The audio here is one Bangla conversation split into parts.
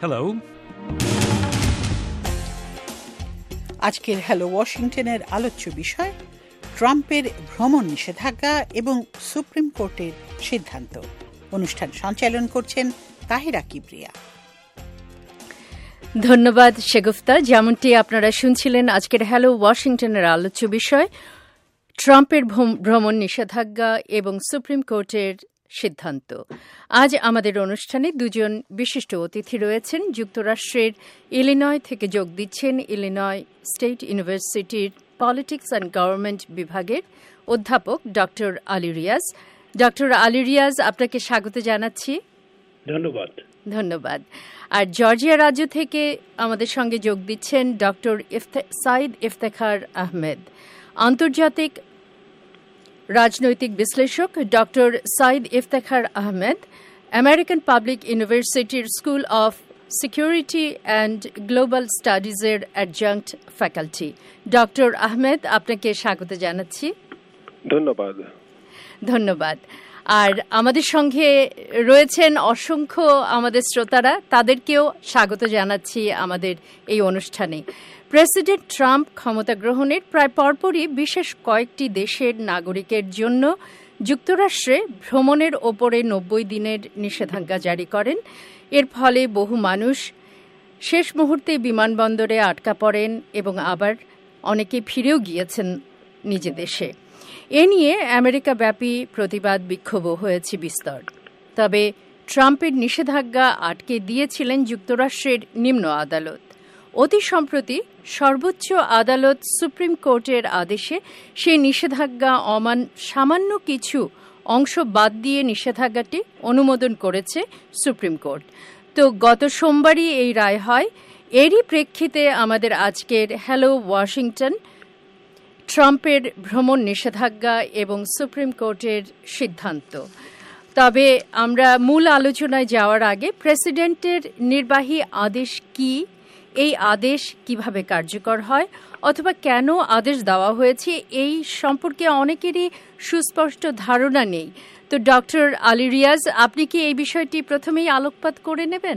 Hello. আজকের হ্যালো ওয়াশিংটনের আলোচ্য বিষয় ট্রাম্পের ভ্রমণ নিষেধাজ্ঞা এবং সুপ্রিম কোর্টের সিদ্ধান্ত। অনুষ্ঠান সঞ্চালন করছেন তাহিরা কিবরিয়া। ধন্যবাদ শেগুফতা। যেমনটি আপনারা শুনছিলেন, আজকের হ্যালো ওয়াশিংটনের আলোচ্য বিষয় ট্রাম্পের ভ্রমণ নিষেধাজ্ঞা এবং সুপ্রিম কোর্টের সিদ্ধান্ত। আজ আমাদের অনুষ্ঠানে দুজন বিশিষ্ট অতিথি রয়েছেন। যুক্তরাষ্ট্রের ইলিনয় থেকে যোগ দিচ্ছেন ইলিনয় স্টেট ইউনিভার্সিটির পলিটিক্স অ্যান্ড গভর্নমেন্ট বিভাগের অধ্যাপক ডক্টর আলী রিয়াজ। ডক্টর আলী রিয়াজ, আপনাকে স্বাগত জানাচ্ছি। ধন্যবাদ। ধন্যবাদ। আর জর্জিয়া রাজ্য থেকে আমাদের সঙ্গে যোগ দিচ্ছেন ডক্টর সাইদ ইফতেখার আহমেদ, আন্তর্জাতিক রাজনৈতিক বিশ্লেষক। Doctor Saeed Iftekhar Ahmed American Public ইউনিভার্সিটির School of Security and Global স্টাডিজের অ্যাডজাঙ্ক্ট ফ্যাকাল্টি। ডক্টর আহমেদ, আপনাকে স্বাগত জানাচ্ছি। ধন্যবাদ। ধন্যবাদ। আর আমাদের সঙ্গে রয়েছেন অসংখ্য আমাদের শ্রোতারা, তাদেরকেও স্বাগত জানাচ্ছি আমাদের এই অনুষ্ঠানে। প্রেসিডেন্ট ট্রাম্প ক্ষমতা গ্রহণের প্রায় পরপরই বিশেষ কয়েকটি দেশের নাগরিকের জন্য যুক্তরাষ্ট্রে ভ্রমণের ওপরে 90 দিনের নিষেধাজ্ঞা জারি করেন। এর ফলে বহু মানুষ শেষ মুহূর্তে বিমানবন্দরে আটকা পড়েন এবং আবার অনেকে ফিরেও গিয়েছেন নিজ দেশে। এ নিয়ে আমেরিকাব্যাপী প্রতিবাদ বিক্ষোভও হয়েছে বিস্তর। তবে ট্রাম্পের নিষেধাজ্ঞা আটকে দিয়েছিলেন যুক্তরাষ্ট্রের নিম্ন আদালত। অতি সম্প্রতি সর্বোচ্চ আদালত সুপ্রিম কোর্টের আদেশে সেই নিষেধাজ্ঞা সামান্য কিছু অংশ বাদ দিয়ে নিষেধাজ্ঞাটি অনুমোদন করেছে সুপ্রিম কোর্ট। তো গত সোমবারই এই রায় হয়। এরই প্রেক্ষিতে আমাদের আজকের হ্যালো ওয়াশিংটন ট্রাম্পের ভ্রমণ নিষেধাজ্ঞা এবং সুপ্রিম কোর্টের সিদ্ধান্ত। তবে আমরা মূল আলোচনায় যাওয়ার আগে প্রেসিডেন্টের নির্বাহী আদেশ কি, এই আদেশ কিভাবে কার্যকর হয় অথবা কেন আদেশ দেওয়া হয়েছে, এই সম্পর্কে অনেকেরই সুস্পষ্ট ধারণা নেই। তো ডক্টর আলী রিয়াজ, আপনি কি এই বিষয়টি প্রথমেই আলোকপাত করে নেবেন?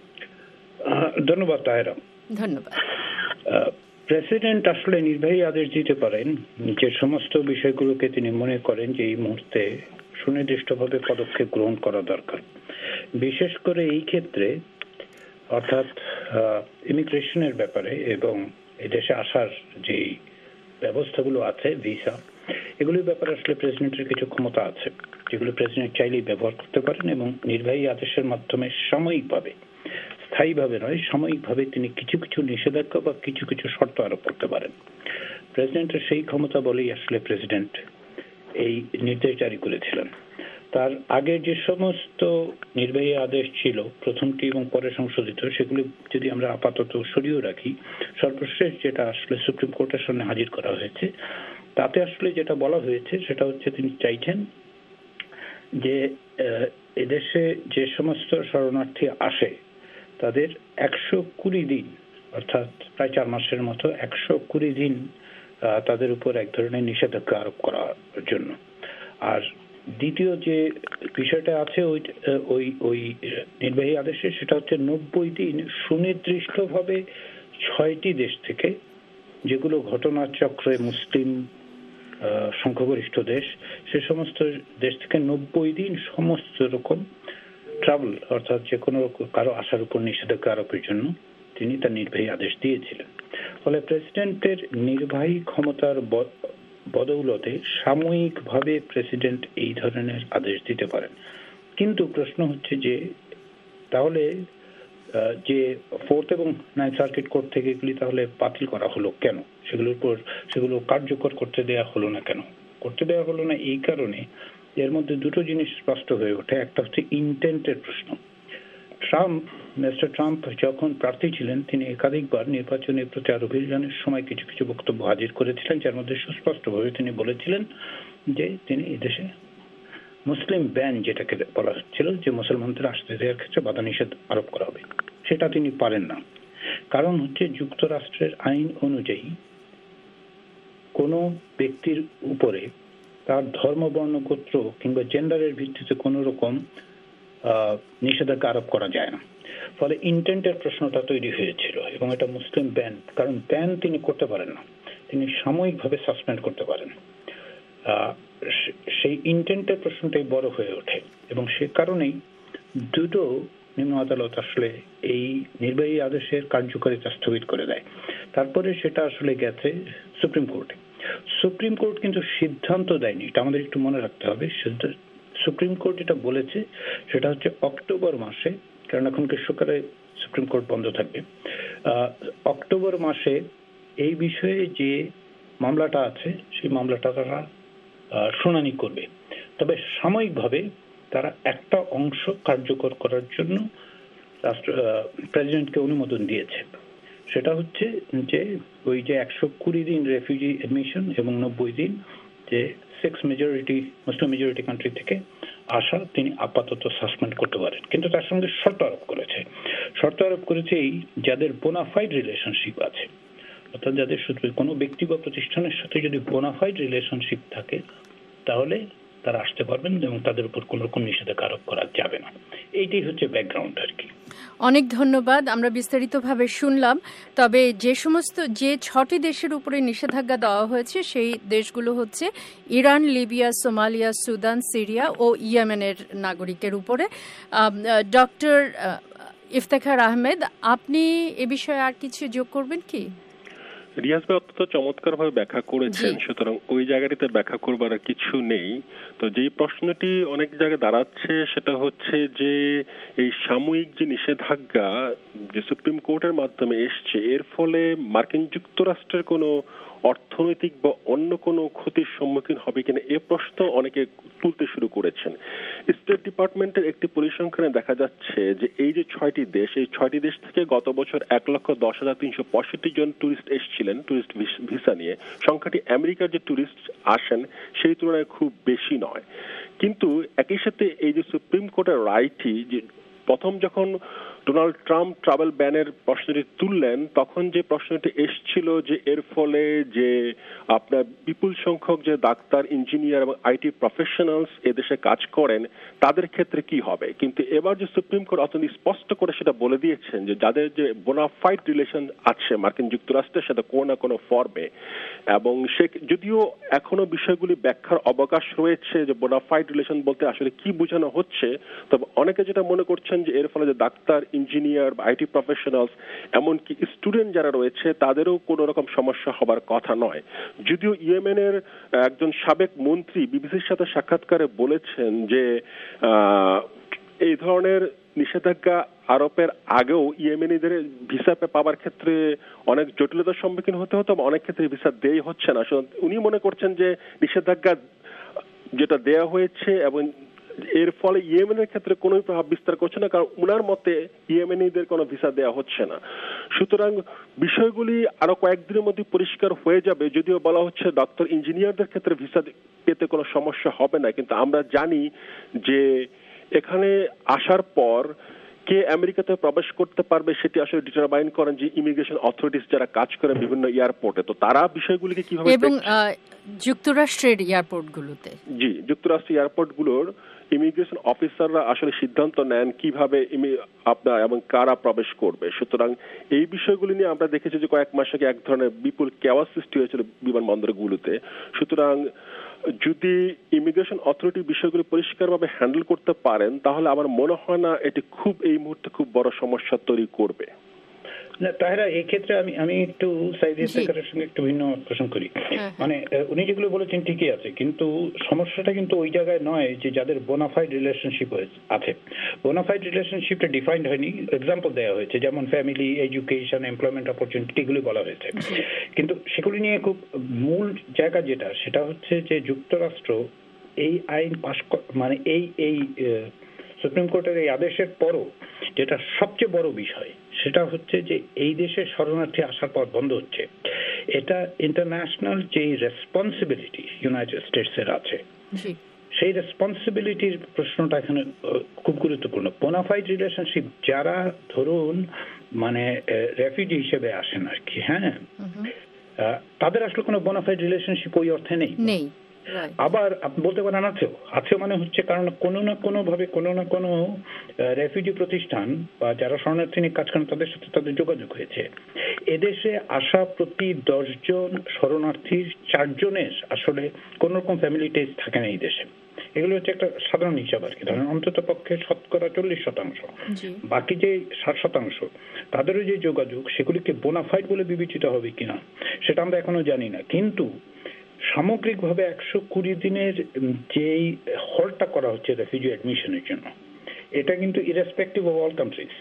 ধন্যবাদ তাহেরা। ধন্যবাদ। প্রেসিডেন্ট আসলে নির্বাহী আদেশ দিতে পারেন যে সমস্ত বিষয়গুলোকে তিনি মনে করেন যে এই মুহূর্তে সুনির্দিষ্টভাবে পদক্ষেপ গ্রহণ করা দরকার। বিশেষ করে এই ক্ষেত্রে অর্থাৎ ইমিগ্রেশনের ব্যাপারে এবং এদেশে আসার যে ব্যবস্থাগুলো আছে, ভিসা, এগুলির ব্যাপারে আসলে প্রেসিডেন্টের কিছু ক্ষমতা আছে যেগুলো প্রেসিডেন্ট চাইলেই ব্যবহার করতে পারেন এবং নির্বাহী আদেশের মাধ্যমে সাময়িকভাবে, স্থায়ীভাবে নয়, সাময়িকভাবে তিনি কিছু কিছু নিষেধাজ্ঞা বা কিছু কিছু শর্ত আরোপ করতে পারেন। প্রেসিডেন্টের সেই ক্ষমতা বলেই আসলে প্রেসিডেন্ট এই নির্দেশ জারি করেছিলেন। তার আগে যে সমস্ত নির্বাহী আদেশ ছিল, প্রথমটি এবং পরে সংশোধিত, সেগুলি যদি আমরা আপাতত সরিয়ে রাখি, সর্বশেষ যেটা আসলে সুপ্রিম কোর্টের সামনে হাজির করা হয়েছে, তাতে আসলে যেটা বলা হয়েছে সেটা হচ্ছে তিনি চাইছেন যে এদেশে যে সমস্ত শরণার্থী আসে তাদের 120 দিন, অর্থাৎ প্রায় 4 মাসের মতো, 120 দিন তাদের উপর এক ধরনের নিষেধাজ্ঞা আরোপ করার জন্য। আর দ্বিতীয় যে বিষয়টা আছে ওই নির্বাহী আদেশে, সেটা হচ্ছে 90 দিন সুনির্দিষ্টভাবে 6টি দেশ থেকে, যেগুলো ঘটনাচক্রে মুসলিম সংখ্যাগরিষ্ঠ দেশ, সে সমস্ত দেশ থেকে 90 দিন সমস্ত রকম ট্রাভেল, অর্থাৎ যে কোনো কারো আসার উপর নিষেধাজ্ঞা আরোপের জন্য তিনি তার নির্বাহী আদেশ দিয়েছিলেন। ফলে প্রেসিডেন্টের নির্বাহী ক্ষমতার বদৌলতে সাময়িকভাবে প্রেসিডেন্ট এই ধরনের আদেশ দিতে পারেন। কিন্তু প্রশ্ন হচ্ছে যে তাহলে যে 4th এবং 9th সার্কিট কোর্ট থেকে এগুলি তাহলে বাতিল করা হলো কেন? সেগুলো কার্যকর করতে দেয়া হলো না কেন? করতে দেওয়া হলো না এই কারণে, এর মধ্যে দুটো জিনিস স্পষ্ট হয়ে ওঠে। একটা হচ্ছে ইন্টেন্টের প্রশ্ন। মিস্টার ট্রাম্প যখন প্রার্থী ছিলেন, তিনি একাধিকবার নির্বাচনী প্রচার অভিযানের সময় কিছু কিছু বক্তব্য হাজির করেছিলেন, যার মধ্যে সুস্পষ্টভাবে তিনি বলেছিলেন যে তিনি এদেশে মুসলিম ব্যান, যেটাকে বলা হচ্ছিল যে মুসলমানদের আসতে দেওয়ার ক্ষেত্রে বাধা নিষেধ আরোপ করা হবে, সেটা তিনি পারেন না। কারণ হচ্ছে যুক্তরাষ্ট্রের আইন অনুযায়ী কোনো ব্যক্তির উপরে তার ধর্ম, বর্ণ, গোত্র কিংবা জেন্ডারের ভিত্তিতে কোনো রকম নিষেধাজ্ঞা আরোপ করা যায় না। ফলে ইন্টেন্টের প্রশ্নটা তৈরি হয়েছিল এবং এটা মুসলিম ব্যান, কারণ ব্যান তিনি করতে পারেন না, তিনি সাময়িকভাবে সাসপেন্ড করতে পারেন। সেই ইন্টেন্টের প্রশ্নটাই বড় হয়ে ওঠে এবং সে কারণেই দুটো নিম্ন আদালত আসলে এই নির্বাহী আদেশের কার্যকারিতা স্থগিত করে দেয়। তারপরে সেটা আসলে গেছে সুপ্রিম কোর্টে। সুপ্রিম কোর্ট কিন্তু সিদ্ধান্ত দেয়নি, এটা আমাদের একটু মনে রাখতে হবে। সুপ্রিম কোর্ট এটা বলেছে সেটা হচ্ছে অক্টোবর মাসে, কারণ এখন গ্রীষ্মকালে সুপ্রিম কোর্ট বন্ধ থাকবে, অক্টোবর মাসে এই বিষয়ে যে মামলাটা আছে সেই মামলাটা তারা শুনানি করবে। তবে সাময়িকভাবে তারা একটা অংশ কার্যকর করার জন্য প্রেসিডেন্টকে অনুমোদন দিয়েছে। সেটা হচ্ছে যে ওই যে 120 দিন রেফিউজি এডমিশন এবং 90 দিন যে 6 মেজরিটি মুসলিম মেজরিটি কান্ট্রি থেকে আসা তিনি আপাতত সাসপেন্ড করতে পারেন, কিন্তু তার সঙ্গে শর্ত আরোপ করেছে এই যাদের বোনাফাইড রিলেশনশিপ আছে, অর্থাৎ যাদের শুধু কোনো ব্যক্তি বা প্রতিষ্ঠানের সাথে যদি বোনাফাইড রিলেশনশিপ থাকে তাহলে তারা আসতে পারবেন এবং তাদের উপর কোনো রকম নিষেধাজ্ঞা আরোপ করা যাবে না। এইটাই হচ্ছে ব্যাকগ্রাউন্ড আর কি। অনেক ধন্যবাদ, আমরা বিস্তারিতভাবে শুনলাম। তবে যে 6টি দেশের উপরে নিষেধাজ্ঞা দেওয়া হয়েছে সেই দেশগুলো হচ্ছে Iran, Libya, Somalia, Sudan, Syria ও ইয়েমেনের নাগরিকের উপরে। ডক্টর ইফতেখার আহমেদ, আপনি এ বিষয়ে আর কিছু যোগ করবেন কি? রিয়াজ ভাই অত্যন্ত চমৎকার ভাবে ব্যাখ্যা করেছেন, সুতরাং ওই জায়গাটিতে ব্যাখ্যা করবার কিছু নেই। তো যেই প্রশ্নটি অনেক জায়গায় দাঁড়াচ্ছে সেটা হচ্ছে যে এই সাময়িক যে নিষেধাজ্ঞা যে সুপ্রিম কোর্টের মাধ্যমে এসছে, এর ফলে মার্কিন যুক্তরাষ্ট্রের কোনো অর্থনৈতিক বা অন্য কোনো ক্ষতির সম্মুখীন হবে কিনা এ প্রশ্ন অনেকে তুলতে শুরু করেছেন। স্টেট ডিপার্টমেন্টের একটি পরিসংখ্যানে দেখা যাচ্ছে যে এই যে 6টি দেশ, এই 6টি দেশ থেকে গত বছর 1,10,365 জন টুরিস্ট এসেছিলেন টুরিস্ট ভিসা নিয়ে। সংখ্যাটি আমেরিকার যে টুরিস্ট আসেন সেই তুলনায় খুব বেশি নয়। কিন্তু একই সাথে এই যে সুপ্রিম কোর্টের রায়টি, যে প্রথম যখন ডোনাল্ড ট্রাম্প ট্রাভেল ব্যানের প্রশ্নটি তুললেন তখন যে প্রশ্নটি এসছিল যে এর ফলে যে আপনার বিপুল সংখ্যক যে ডাক্তার, ইঞ্জিনিয়ার এবং আইটি প্রফেশনালস এদেশে কাজ করেন তাদের ক্ষেত্রে কি হবে। কিন্তু এবার যে সুপ্রিম কোর্ট অত্যন্ত স্পষ্ট করে সেটা বলে দিয়েছেন যে যাদের যে বোনাফাইড রিলেশন আছে মার্কিন যুক্তরাষ্ট্রের সাথে কোনো না কোনো ফর্মে, এবং সে যদিও এখনো বিষয়গুলি ব্যাখ্যার অবকাশ রয়েছে যে বোনাফাইড রিলেশন বলতে আসলে কি বোঝানো হচ্ছে, তবে অনেকে যেটা মনে করছেন যে এর ফলে যে ডাক্তার, ইঞ্জিনিয়ার বা আইটি প্রফেশনালস এমনকি স্টুডেন্ট যারা রয়েছে তাদেরও কোনো রকম সমস্যা হবার কথা নয়। যদিও ইয়েমেনের একজন সাবেক মন্ত্রী বিবিসির সাথে সাক্ষাৎকারে বলেছেন যে এই ধরনের নিষেধাজ্ঞা আরোপের আগেও ইয়েমেনিদের ভিসা পাওয়ার ক্ষেত্রে অনেক জটিলতার সম্মুখীন হতে হতো, অনেক ক্ষেত্রে ভিসা দেই হচ্ছে না। উনি মনে করছেন যে নিষেধাজ্ঞা যেটা দেয়া হয়েছে এবং এর ফলে ইয়েমেনের ক্ষেত্রে কোনো প্রভাব বিস্তার করছে না, কারণ উনার মতে ইয়েমেনিদের কোনো ভিসা দেওয়া হচ্ছে না। সুতরাং বিষয়গুলি আরো কয়েকদিনের মধ্যে পরিষ্কার হয়ে যাবে। যদিও বলা হচ্ছে ডক্টর, ইঞ্জিনিয়ারদের ক্ষেত্রে ভিসা পেতে কোনো সমস্যা হবে না, কিন্তু আমরা জানি যে এখানে আসার পর কে আমেরিকাতে প্রবেশ করতে পারবে সেটি আসলে ডিটারমাইন করেন যে ইমিগ্রেশন অথরিটিস যারা কাজ করেন বিভিন্ন এয়ারপোর্টে। তো তারা বিষয়গুলিকে কিভাবে, এবং যুক্তরাষ্ট্রের এয়ারপোর্টগুলোতে, জি যুক্তরাষ্ট্রের এয়ারপোর্টগুলোর ইমিগ্রেশন অফিসাররা আসলে সিদ্ধান্ত নেন কিভাবে আপনার এবং কারা প্রবেশ করবে। সুতরাং এই বিষয়গুলি নিয়ে আমরা দেখেছি যে কয়েক মাস আগে এক ধরনের বিপুল কেওয়াস সৃষ্টি হয়েছিল বিমানবন্দরগুলোতে। সুতরাং যদি ইমিগ্রেশন অথরিটি বিষয়গুলি পরিষ্কারভাবে হ্যান্ডেল করতে পারেন তাহলে আমার মনে হয় না এটি খুব এই মুহূর্তে খুব বড় সমস্যা তৈরি করবে। না তাহেরা, এই ক্ষেত্রে আমি একটু সাইদ ইফতেখারের সঙ্গে একটু ভিন্ন প্রশ্ন করি। মানে উনি যেগুলো বলেছেন ঠিকই আছে, কিন্তু সমস্যাটা কিন্তু ওই জায়গায় নয় যে যাদের বোনাফাইড রিলেশনশিপ আছে। বোনাফাইড রিলেশনশিপটা ডিফাইন্ড হয়নি, এক্সাম্পল দেওয়া হয়েছে, যেমন ফ্যামিলি, এডুকেশন, এমপ্লয়মেন্ট অপরচুনিটি, এগুলি বলা হয়েছে। কিন্তু সেগুলি নিয়ে খুব মূল জায়গা যেটা, সেটা হচ্ছে যে যুক্তরাষ্ট্র এই আইন পাশ, মানে এই সুপ্রিম কোর্টের এই আদেশের পরও যেটা সবচেয়ে বড় বিষয় সেটা হচ্ছে যে এই দেশে শরণার্থী আসার পর বন্ধ হচ্ছে। এটা ইন্টারন্যাশনাল যে রেসপন্সিবিলিটি ইউনাইটেড স্টেটসের আছে, সেই রেসপন্সিবিলিটির প্রশ্নটা এখানে খুব গুরুত্বপূর্ণ। বোনাফাইড রিলেশনশিপ যারা ধরুন মানে রেফিউজি হিসেবে আসেন আর কি, হ্যাঁ, তাদের আসলে কোনো বোনাফাইড রিলেশনশিপ ওই অর্থে নেই। আবার আপনি বলতে পারেন আছে মানে হচ্ছে কারণ কোনো না কোনো ভাবে কোনো না কোনো রেফিউজি প্রতিষ্ঠান বা যারা শরণার্থী নিয়ে কাজ করেন তাদের সাথে তাদের যোগাযোগ হয়েছে। এদেশে আসা প্রতি 10 জন শরণার্থীর 4 জনের আসলে কোন রকম ফ্যামিলি টেস্ট থাকে না এই দেশে। এগুলো হচ্ছে একটা সাধারণ হিসাব আর কি। ধরেন অন্তত পক্ষে 40%, বাকি যে 60% তাদেরও যে যোগাযোগ সেগুলিকে বোনাফাইড বলে বিবেচিত হবে কিনা সেটা আমরা এখনো জানি না। কিন্তু সামগ্রিকভাবে 120 দিনের যেই হলটা করা হচ্ছে রেফিউজি অ্যাডমিশনের জন্য, এটা কিন্তু ইরেসপেক্টিভ অফ অল কান্ট্রিজ।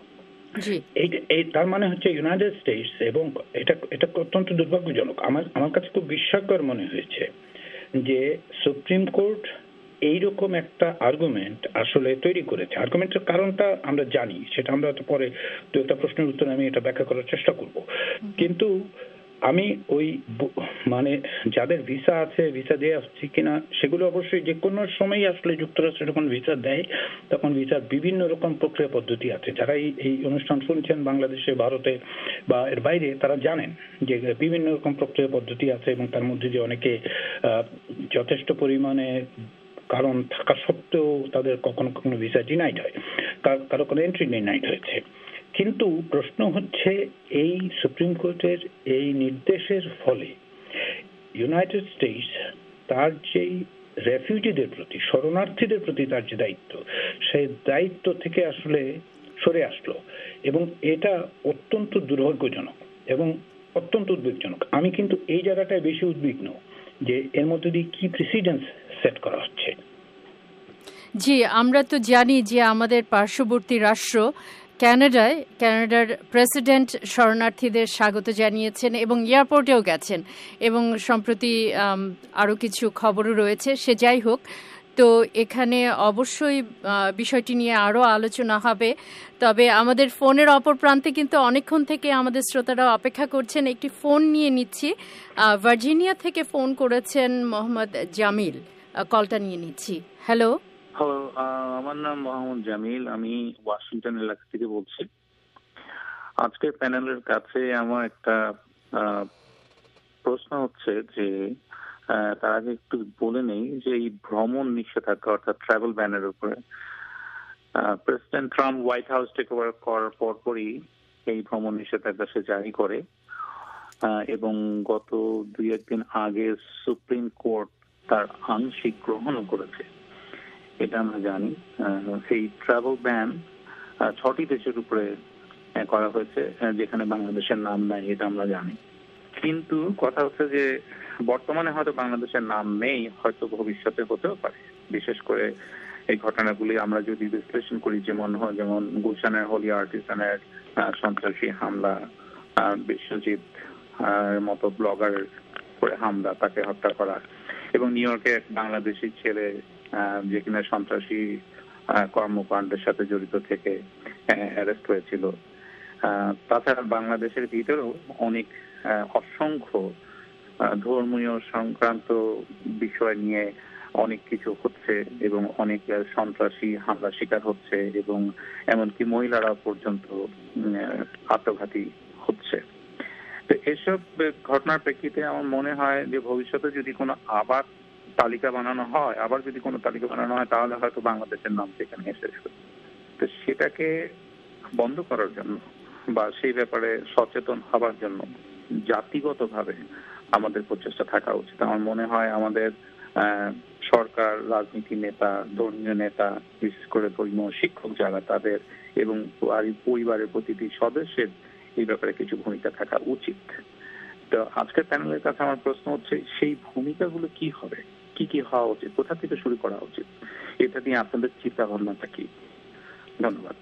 তার মানে হচ্ছে ইউনাইটেড স্টেটস, এবং এটা অত্যন্ত দুর্ভাগ্যজনক। আমার কাছে খুব বিস্ময়কর মনে হয়েছে যে সুপ্রিম কোর্ট এইরকম একটা আর্গুমেন্ট আসলে তৈরি করেছে। আর্গুমেন্টের কারণটা আমরা জানি, সেটা আমরা পরে দু একটা প্রশ্নের উত্তরে আমি এটা ব্যাখ্যা করার চেষ্টা করব। কিন্তু আমি ওই মানে যাদের ভিসা আছে, ভিসা দেওয়া হচ্ছে কিনা সেগুলো অবশ্যই যে কোনো সময় আসলে যুক্তরাষ্ট্র যখন ভিসা দেয় তখন ভিসার বিভিন্ন রকম প্রক্রিয়া পদ্ধতি আছে। যারা এই অনুষ্ঠান শুনছেন বাংলাদেশে, ভারতে বা এর বাইরে, তারা জানেন যে বিভিন্ন রকম প্রক্রিয়া পদ্ধতি আছে, এবং তার মধ্যে যে অনেকে যথেষ্ট পরিমাণে কারণ থাকা সত্ত্বেও তাদের কখনো কখনো ভিসা ডিনাইড হয়, কারো কোনো এন্ট্রি ডিনাইড হয়েছে। কিন্তু প্রশ্ন হচ্ছে এই সুপ্রিম কোর্টের এই নির্দেশের ফলে ইউনাইটেড স্টেটস তার যেই রেফিউজিদের প্রতি, শরণার্থীদের প্রতি তার যে দায়িত্ব, সেই দায়িত্ব থেকে আসলে সরে আসলো, এবং এটা অত্যন্ত দুর্ভাগ্যজনক এবং অত্যন্ত উদ্বেগজনক। আমি কিন্তু এই জায়গাটায় বেশি উদ্বিগ্ন যে এর মধ্যে দিয়ে কি প্রেসিডেন্স সেট করা হচ্ছে। জি, আমরা তো জানি যে আমাদের পার্শ্ববর্তী রাষ্ট্র কানাডার প্রেসিডেন্ট শরণার্থীদের স্বাগত জানিয়েছেন এবং এয়ারপোর্টেও গেছেন, এবং সম্প্রতি আরও কিছু খবরও রয়েছে। সে যাই হোক, তো এখানে অবশ্যই বিষয়টি নিয়ে আরও আলোচনা হবে। তবে আমাদের ফোনের অপর প্রান্তে কিন্তু অনেকক্ষণ থেকে আমাদের শ্রোতারা অপেক্ষা করছেন। একটি ফোন নিয়ে নিচ্ছি। ভার্জিনিয়া থেকে ফোন করেছেন মোহাম্মদ জামিল, কলটা নিয়ে নিচ্ছি। হ্যালো। হ্যালো, আমার নাম মোহাম্মদ জামিল, আমি ওয়াশিংটন এলাকা থেকে বলছি। আজকের প্যানেলের কাছে আমার একটা প্রশ্ন হচ্ছে যে তার আগে একটু বলে নেই যে এই ভ্রমণ নিষেধাজ্ঞা অর্থাৎ ট্রাভেল ব্যানের উপরে president Trump White House take over করার পরপরই এই ভ্রমণ নিষেধাজ্ঞা সে জারি করে, এবং গত 2-1 দিন আগে সুপ্রিম কোর্ট তার আংশিক গ্রহণও করেছে, এটা আমরা জানি। সেই ট্রাভেল ব্যান 6টি দেশের উপরে করা হয়েছে যেখানে বাংলাদেশের নাম নাই, এটা আমরা জানি। কিন্তু কথা হচ্ছে যে বর্তমানে হয়তো বাংলাদেশের নাম নেই, হয়তো ভবিষ্যতে হতেও পারে। বিশেষ করে এই ঘটনাগুলি আমরা যদি বিশ্লেষণ করি, যেমন গুলশানের হোলি আর্টিসানের সন্ত্রাসী হামলা, বিশ্বজিৎ মতো ব্লগার করে হামলা, তাকে হত্যা করা, এবং নিউ ইয়র্কে এক বাংলাদেশি ছেলে যে কিনা সন্ত্রাসী কর্মকাণ্ডের সাথে জড়িত থেকে অ্যারেস্ট হয়েছিল। তাছাড়া বাংলাদেশের ভিতরেও অনেক অসংখ্য ধর্মীয় সংক্রান্ত বিষয় নিয়ে অনেক কিছু হচ্ছে, এবং অনেক সন্ত্রাসী হামলার শিকার হচ্ছে, এবং এমনকি মহিলারা পর্যন্ত আত্মঘাতী হচ্ছে। তো এসব ঘটনার প্রেক্ষিতে আমার মনে হয় যে ভবিষ্যতে যদি কোনো আবার তালিকা বানানো হয়, তাহলে হয়তো বাংলাদেশের নাম সেখানে এসে আসবে। তো সেটাকে বন্ধ করার জন্য বা সেই ব্যাপারে সচেতন হবার জন্য জাতিগতভাবে আমাদের প্রচেষ্টা থাকা উচিত। আমার মনে হয় আমাদের সরকার, রাজনীতি নেতা, ধর্মীয় নেতা, বিশেষ করে ধর্মীয় শিক্ষক যারা, তাদের এবং পরিবারের প্রতিটি সদস্যের এই ব্যাপারে কিছু ভূমিকা থাকা উচিত। তো আজকের প্যানেলের কাছে আমার প্রশ্ন হচ্ছে, সেই ভূমিকাগুলো কি হবে, কি হওয়া উচিত, কোথা থেকে শুরু করা উচিত, এটা নিয়ে আপনাদের চিন্তা ভাবনাটা কি? ধন্যবাদ।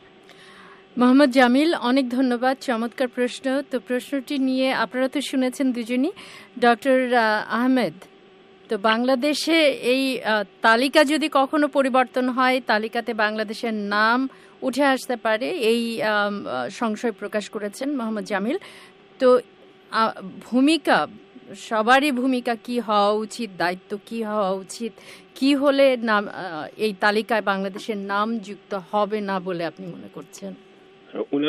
মোহাম্মদ জামিল, অনেক ধন্যবাদ, চমৎকার প্রশ্ন। তো প্রশ্নটি নিয়ে আপনারা তো শুনেছেন দুজনই। ডক্টর আহমেদ, তো বাংলাদেশে এই তালিকা যদি কখনো পরিবর্তন হয়, তালিকাতে বাংলাদেশের নাম উঠে আসতে পারে, এই সংশয় প্রকাশ করেছেন মোহাম্মদ জামিল। তো সবারই ভূমিকা কি হওয়া উচিত, দায়িত্ব কি হওয়া উচিত, কি হলে নাম এই তালিকায় বাংলাদেশের নাম যুক্ত হবে না বলে আপনি মনে করছেন? উনার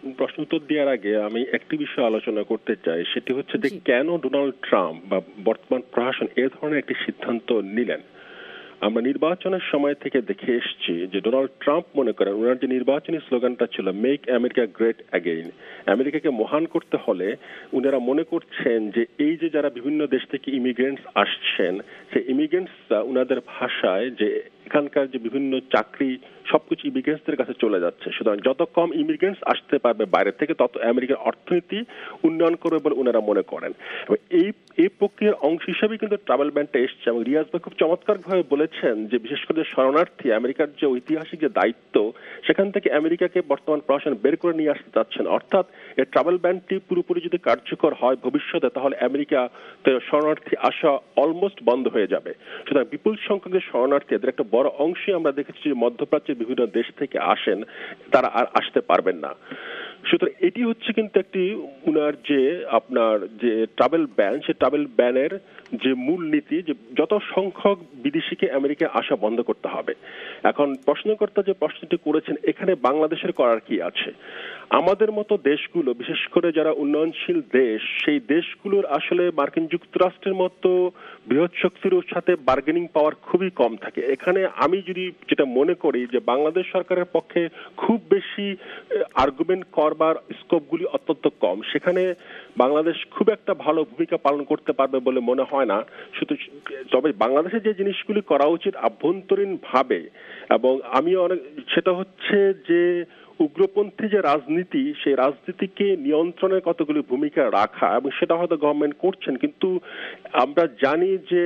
প্রশ্ন উত্তর দেওয়ার আগে আমি একটি বিষয় আলোচনা করতে চাই, সেটি হচ্ছে যে কেন ডোনাল্ড ট্রাম্প বা বর্তমান প্রশাসন এ ধরনের একটি সিদ্ধান্ত নিলেন। আমরা নির্বাচনের সময় থেকে দেখে এসেছি যে ডোনাল্ড ট্রাম্প মনে করেন ওনার যে নির্বাচনী স্লোগানটা ছিল মেক আমেরিকা গ্রেট অ্যাগেইন, আমেরিকাকে মহান করতে হলে উনারা মনে করছেন যে এই যে যারা বিভিন্ন দেশ থেকে ইমিগ্রেন্টস আসছেন, সেই ইমিগ্রেন্টসরা উনাদের ভাষায় যে এখানকার যে বিভিন্ন চাকরি সবকিছু ইমিগ্রেন্টসদের কাছে চলে যাচ্ছে, সুতরাং যত কম ইমিগ্রেন্টস আসতে পারবে বাইরে থেকে তত আমেরিকার অর্থনীতি উন্নয়ন করবে বলে ওনারা মনে করেন। এবং এই প্রক্রিয়ার অংশ হিসেবে কিন্তু ট্রাভেল ব্যানটা এসছে। এবং রিয়াজ ভাই খুব চমৎকারভাবে বলেছেন যে বিশেষ করে শরণার্থী আমেরিকার যে ঐতিহাসিক যে দায়িত্ব, সেখান থেকে আমেরিকাকে বর্তমান প্রশাসন বের করে নিয়ে আসতে চাচ্ছেন। অর্থাৎ এই ট্রাভেল ব্যানটি পুরোপুরি যদি কার্যকর হয় ভবিষ্যতে, তাহলে আমেরিকা শরণার্থী আসা অলমোস্ট বন্ধ হয়ে যাবে। সুতরাং বিপুল সংখ্যক যে শরণার্থী, এদের একটা বড় অংশই আমরা দেখেছি যে মধ্যপ্রাচ্যের বিভিন্ন দেশ থেকে আসেন, তারা আর আসতে পারবেন না। সুতরাং এটি হচ্ছে কিন্তু একটি উনার যে আপনার যে ট্রাভেল ব্যান, সে ট্রাভেল ব্যানের যে মূল নীতি যে যত সংখ্যক বিদেশিকে আমেরিকা আসা বন্ধ করতে হবে। এখন প্রশ্নকর্তা যে প্রশ্নটি করেছেন, এখানে বাংলাদেশের করার কি আছে? আমাদের মতো দেশগুলো, বিশেষ করে যারা উন্নয়নশীল দেশ, সেই দেশগুলোর আসলে মার্কিন যুক্তরাষ্ট্রের মতো বৃহৎ শক্তির সাথে বার্গেনিং পাওয়ার খুবই কম থাকে। এখানে আমি যদি যেটা মনে করি যে বাংলাদেশ সরকারের পক্ষে খুব বেশি আর্গুমেন্ট করবার স্কোপগুলি অত্যন্ত কম, সেখানে বাংলাদেশ খুব একটা ভালো ভূমিকা পালন করতে পারবে বলে মনে হয় না। শুধু তবে বাংলাদেশে যে জিনিসগুলি করা উচিত আভ্যন্তরীণ ভাবে, এবং আমি অনেক সেটা হচ্ছে যে উগ্রপন্থী যে রাজনীতি, সেই রাজনীতিকে নিয়ন্ত্রণের কতগুলি ভূমিকা রাখা, এবং সেটা হয়তো গভর্নমেন্ট করছেন। কিন্তু আমরা জানি যে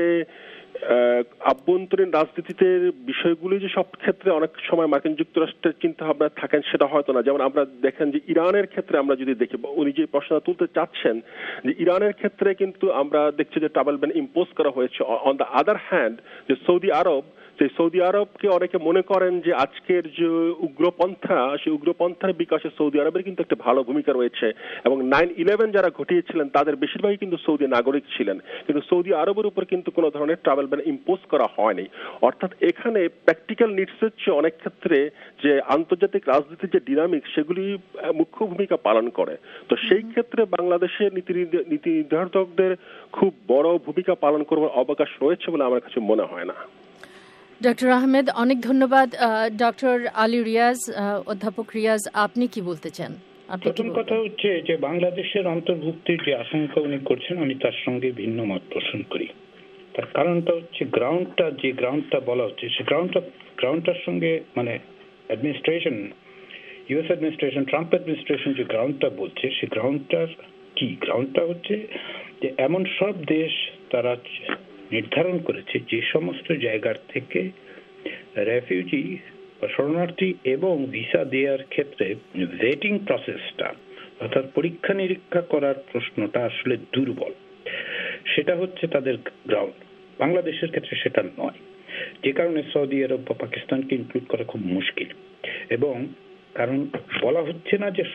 আভ্যন্তরীণ রাজনীতিতে বিষয়গুলি যে সব ক্ষেত্রে অনেক সময় মার্কিন যুক্তরাষ্ট্রের চিন্তা ভাবনা থাকেন সেটা হয়তো না। যেমন আমরা দেখেন যে ইরানের ক্ষেত্রে আমরা যদি দেখি, উনি যে প্রশ্ন তুলতে চাচ্ছেন যে ইরানের ক্ষেত্রে কিন্তু আমরা দেখছি যে ট্রাভেল ব্যান ইম্পোজ করা হয়েছে। অন দ্য আদার হ্যান্ড যে সৌদি আরব, সেই সৌদি আরবকে অনেকে মনে করেন যে আজকের যে উগ্রপন্থা, সেই উগ্রপন্থার বিকাশে সৌদি আরবের কিন্তু একটা ভালো ভূমিকা রয়েছে। এবং 9/11 যারা ঘটিয়েছিলেন তাদের বেশিরভাগই কিন্তু সৌদি নাগরিক ছিলেন, কিন্তু সৌদি আরবের উপর কিন্তু কোনো ধরনের ট্রাভেল ব্যান ইম্পোজ করা হয়নি। অর্থাৎ এখানে প্র্যাকটিক্যাল নিডসের চেয়ে অনেক ক্ষেত্রে যে আন্তর্জাতিক রাজনীতির যে ডিনামিক, সেগুলি মুখ্য ভূমিকা পালন করে। তো সেই ক্ষেত্রে বাংলাদেশের নীতি নির্ধারকদের খুব বড় ভূমিকা পালন করবার অবকাশ রয়েছে বলে আমার কাছে মনে হয় না। ডক্টর আহমেদ, অনেক ধন্যবাদ। ডক্টর আলী রিয়াজ, অধ্যাপক রিয়াজ, আপনি কি বলতে চান? প্রথম কথা হচ্ছে যে বাংলাদেশের অন্তর্ভুক্তির যে আশঙ্কা উনি করছেন, আমি তার সঙ্গে ভিন্ন মত পোষণ করি। তার কারণটা হচ্ছে গ্রাউন্ডটা বলা হচ্ছে, সে গ্রাউন্ডটার সঙ্গে মানে administration, US administration, Trump administration যে গ্রাউন্ডটা বলছে, সে গ্রাউন্ডটার কি? গ্রাউন্ডটা হচ্ছে যে এমন সব দেশ তারা নির্ধারণ করেছে যে সমস্ত জায়গার থেকে রেফিউজি বা শরণার্থী এবং ভিসা দেওয়ার ক্ষেত্রে ভেটিং প্রসেসটা, অর্থাৎ পরীক্ষা নিরীক্ষা করার প্রশ্নটা আসলে দুর্বল। সেটা হচ্ছে তাদের গ্রাউন্ড। বাংলাদেশের ক্ষেত্রে সেটা নয়, যে কারণে সৌদি আরব বা পাকিস্তানকে ইনক্লুড করা খুব মুশকিল। এবং কারণ বলা হচ্ছে না যে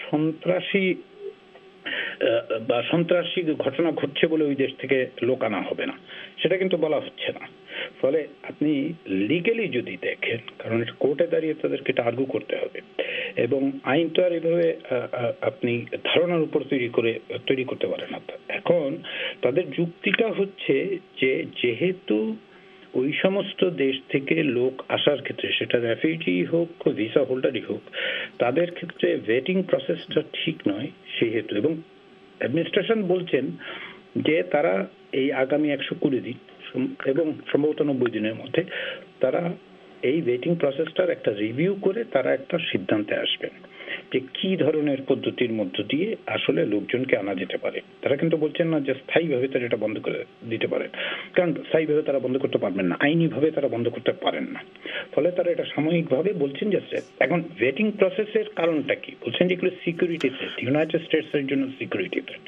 সন্ত্রাসী ঘটনা ঘটছে বলে ওই দেশ থেকে লোক আনা হবে না, সেটা কিন্তু বলা হচ্ছে না। ফলে আপনি লিগেলি যদি দেখেন, কারণ কোর্টে দাঁড়িয়ে তাদেরকে এটা আর্গু করতে হবে, এবং আইন তো আর এভাবে আপনি ধারণার উপর তৈরি করতে পারেন না। এখন তাদের যুক্তিটা হচ্ছে যে যেহেতু ওই সমস্ত দেশ থেকে লোক আসার ক্ষেত্রে, সেটা রেফিউজি হোক ভিসা হোল্ডারই হোক, তাদের ক্ষেত্রে ভেটিং প্রসেসটা ঠিক নয় সেহেতু। এবং অ্যাডমিনিস্ট্রেশন বলছেন যে তারা এই আগামী 120 দিন এবং সম্ভবত 90 দিনের মধ্যে তারা এই ভেটিং প্রসেসটার একটা রিভিউ করে তারা একটা সিদ্ধান্তে আসবেন যে কি ধরনের পদ্ধতির মধ্য দিয়ে আসলে লোকজনকে আনা যেতে পারে। তারা কিন্তু বলছেন না যে স্থায়ীভাবে তারা এটা বন্ধ করে দিতে পারে, কারণ স্থায়ীভাবে তারা বন্ধ করতে পারবেন না, আইনিভাবে তারা বন্ধ করতে পারেন না। ফলে তারা এটা সাময়িকভাবে বলছেন যে এখন ভেটিং প্রসেসের কারণটা কি? বলছেন যে এগুলো সিকিউরিটি থ্রেট, ইউনাইটেড স্টেটস এর জন্য সিকিউরিটি থ্রেট।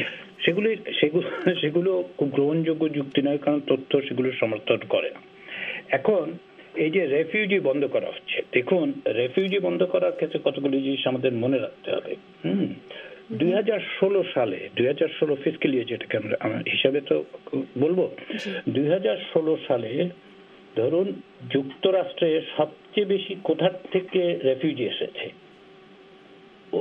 সেগুলো খুব গ্রহণযোগ্য যুক্তি নয়, কারণ তথ্য সেগুলো সমর্থন করে না। এখন এই যে রেফিউজি বন্ধ করা হচ্ছে, দেখুন রেফিউজি বন্ধ করার ক্ষেত্রে কতগুলি জিনিস আমাদের মনে রাখতে হবে। 2016 সালে 2016 ফিসক্যাল ইয়ার, যেটাকে আমরা হিসাবে তো বলবো, 2016 সালে ধরুন যুক্তরাষ্ট্রে সবচেয়ে বেশি কোথা থেকে রেফিউজি এসেছে?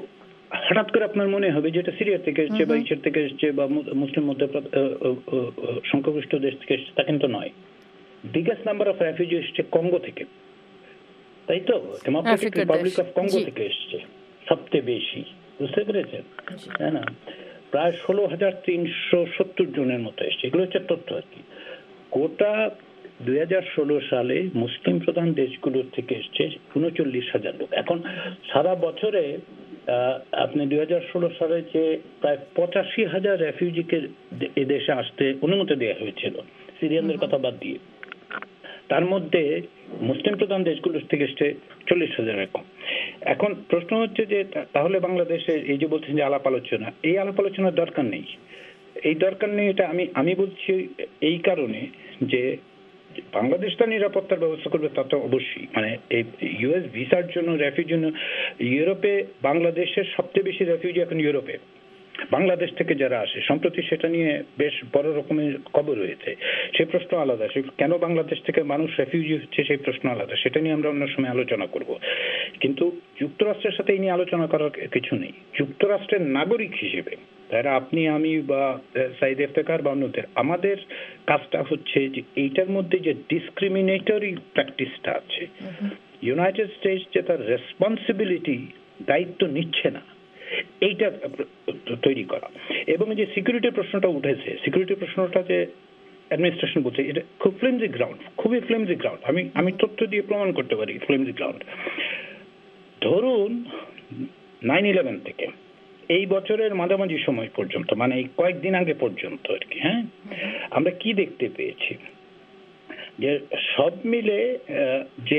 হঠাৎ করে আপনার মনে হবে যে এটা সিরিয়া থেকে এসছে বা ইসের থেকে এসছে বা মুসলিম মধ্যে সংখ্যাগরিষ্ঠ দেশ থেকে এসছে, তা কিন্তু নয়। বিগেস্ট নাম্বার অফ রেফিউজি এসছে কঙ্গো থেকে, তাই তো? ডেমোক্রেটিক রিপাবলিক অফ কঙ্গো থেকে এসছে সবচেয়ে বেশি, বুঝতে পেরেছেন? তাই না? প্রায় 16,370 জনের মতো এসছে। এগুলো হচ্ছে তথ্য আর কি। গোটা 2016 সালে মুসলিম প্রধান দেশগুলোর থেকে এসছে 39,000 লোক। এখন সারা বছরে আপনি 2016 সালে যে প্রায় 85,000 রেফিউজিকে এদেশে আসতে অনুমতি দেওয়া হয়েছিল, সিরিয়ানদের কথা বাদ দিয়ে, তার মধ্যে মুসলিম প্রধান দেশগুলোর থেকে এসছে 40,000 এরকম। এখন প্রশ্ন হচ্ছে যে তাহলে বাংলাদেশে এই যে বলছেন যে আলাপ আলোচনা, এই আলাপ আলোচনার দরকার নেই। এই দরকার নেই এটা আমি বলছি এই কারণে যে বাংলাদেশটা নিরাপত্তার ব্যবস্থা করবে, তা তো অবশ্যই। মানে এই ইউএস ভিসার জন্য রেফিউজির জন্য ইউরোপে বাংলাদেশের সবচেয়ে বেশি রেফিউজি এখন ইউরোপে, বাংলাদেশ থেকে যারা আসে। সম্প্রতি সেটা নিয়ে বেশ বড় রকমের খবর হয়েছে, সেই প্রশ্ন আলাদা। কেন বাংলাদেশ থেকে মানুষ রেফিউজি হচ্ছে সেই প্রশ্ন আলাদা, সেটা নিয়ে আমরা অন্য সময় আলোচনা করব। কিন্তু যুক্তরাষ্ট্রের সাথে এই নিয়ে আলোচনা করার কিছু নেই। যুক্তরাষ্ট্রের নাগরিক হিসেবে তারা আপনি আমি বা সাইদ ইফতেখার বা অন্যদের, আমাদের কাজটা হচ্ছে যে এইটার মধ্যে যে ডিসক্রিমিনেটরি প্র্যাকটিসটা আছে, ইউনাইটেড স্টেটস যে তার রেসপন্সিবিলিটি দায়িত্ব নিচ্ছে না, এইটা তৈরি করা। এবং যে সিকিউরিটির প্রশ্নটা উঠেছে, সিকিউরিটির প্রশ্নটা যে অ্যাডমিনিস্ট্রেশন বলছে এটা খুব ফ্লেমজি গ্রাউন্ড, খুবই ফ্লেমজি গ্রাউন্ড। আমি তথ্য দিয়ে প্রমাণ করতে পারি ফ্লেমজি গ্রাউন্ড। ধরুন 9/11 থেকে এই বছরের মাঝামাঝি সময় পর্যন্ত, মানে এই কয়েকদিন আগে পর্যন্ত আর কি, হ্যাঁ, আমরা কি দেখতে পেয়েছি যে সব মিলে যে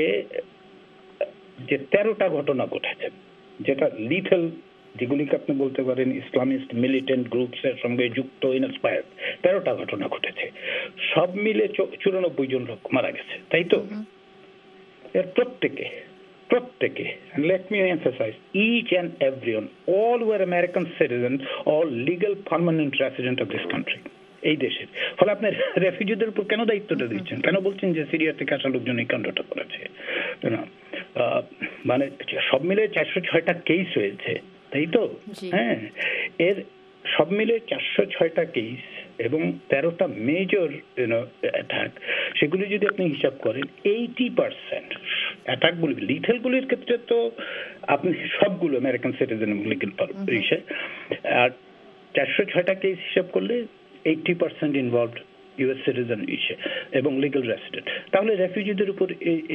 13টা ঘটনা ঘটেছে, যেটা লিথেল, যেগুলিকে আপনি বলতে পারেন ইসলামিস্ট মিলিটেন্ট গ্রুপস এর সঙ্গে যুক্ত, ইনস্পায়ার্ড 13টা ঘটনা ঘটেছে। সব মিলে 94 জন লোক মারা গেছে, তাই তো? এর প্রত্যেকে, and let me emphasize, each and everyone, all were American citizens, all legal permanent resident of this country, এই দেশের। ফলে আপনার রেফিউজিদের উপর কেন দায়িত্বটা দিচ্ছেন? কেন বলছেন যে সিরিয়া থেকে আসা লোকজন এই কাণ্ডটা করেছে? মানে সব মিলে 406টা কেস হয়েছে, তাই তো? হ্যাঁ, এর সব মিলে 406টা কেস এবং 13টা মেজর অ্যাটাক, সেগুলি যদি আপনি হিসাব করেন 80% অ্যাটাকগুলি, লিথেলগুলির ক্ষেত্রে তো আপনি সবগুলো আমেরিকান সিটিজেন লিগ্যাল পারমিশন, আর 406টা কেস হিসাব করলে 80% ইনভলভড ইউএস সিটিজেন এবং লিগ্যাল রেসিডেন্ট। তাহলে রেফিউজিদের উপর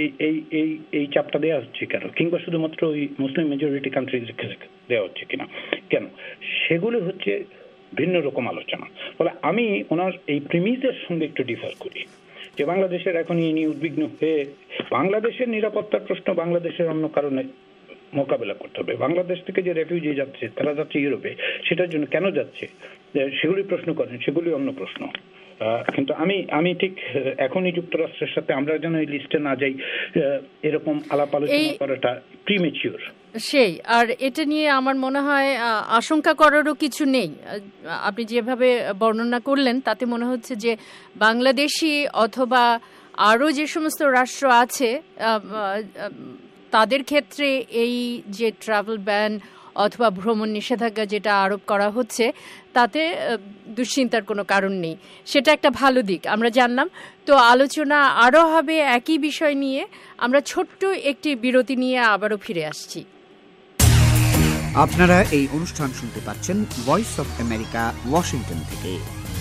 এই চাপটা দেওয়া হচ্ছে কেন? কিংবা শুধুমাত্র ওই মুসলিম মেজরিটি কান্ট্রিজ দেওয়া হচ্ছে কিনা কেন? সেগুলো হচ্ছে ভিন্ন রকম আলোচনা। ফলে আমি ওনার এই প্রিমিসের সঙ্গে একটু ডিফার করি যে বাংলাদেশের এখন এই নিয়ে উদ্বিগ্ন হয়ে বাংলাদেশের নিরাপত্তার প্রশ্ন বাংলাদেশের অন্য কারণে মোকাবেলা করতে হবে। বাংলাদেশ থেকে যে রেফিউজি যাচ্ছে, তারা যাচ্ছে ইউরোপে, সেটার জন্য কেন যাচ্ছে সেগুলি প্রশ্ন করেন, সেগুলি অন্য প্রশ্ন। কিন্তু আমি ঠিক এখনই যুক্তরাষ্ট্রের সাথে আমরা যেন এই লিস্টে না যাই, এরকম আলাপ আলোচনা করাটা প্রিমেচিউর। সেই, আর এটা নিয়ে আমার মনে হয় আশঙ্কা করারও কিছু নেই। আপনি যেভাবে বর্ণনা করলেন তাতে মনে হচ্ছে যে বাংলাদেশি অথবা আরও যে সমস্ত রাষ্ট্র আছে তাদের ক্ষেত্রে এই যে ট্রাভেল ব্যান অথবা ভ্রমণ নিষেধাজ্ঞা যেটা আরোপ করা হচ্ছে তাতে দুশ্চিন্তার কোনো কারণ নেই। সেটা একটা ভালো দিক, আমরা জানলাম। তো আলোচনা আরও হবে একই বিষয় নিয়ে। আমরা ছোট্ট একটি বিরতি নিয়ে আবারও ফিরে আসছি। আপনারা এই অনুষ্ঠান শুনতে পাচ্ছেন ভয়েস অফ আমেরিকা, ওয়াশিংটন থেকে।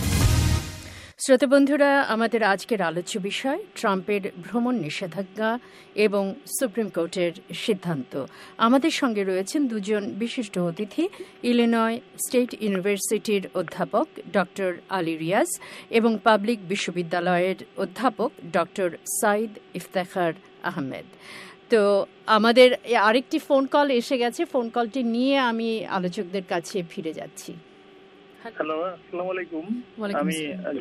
শ্রোতা বন্ধুরা, আমাদের আজকের আলোচ্য বিষয় ট্রাম্পের ভ্রমণ নিষেধাজ্ঞা এবং সুপ্রিম কোর্টের সিদ্ধান্ত। আমাদের সঙ্গে রয়েছেন দুজন বিশিষ্ট অতিথি, ইলিনয় স্টেট ইউনিভার্সিটির অধ্যাপক ডক্টর আলী রিয়াজ এবং পাবলিক বিশ্ববিদ্যালয়ের অধ্যাপক ডক্টর সাইদ ইফতেখার আহমেদ। তো আমাদের আরেকটি ফোন কল এসে গেছে, ফোন কলটি নিয়ে আমি আলোচকদের কাছে ফিরে যাচ্ছি। হ্যালো, আসসালামু আলাইকুম। আমি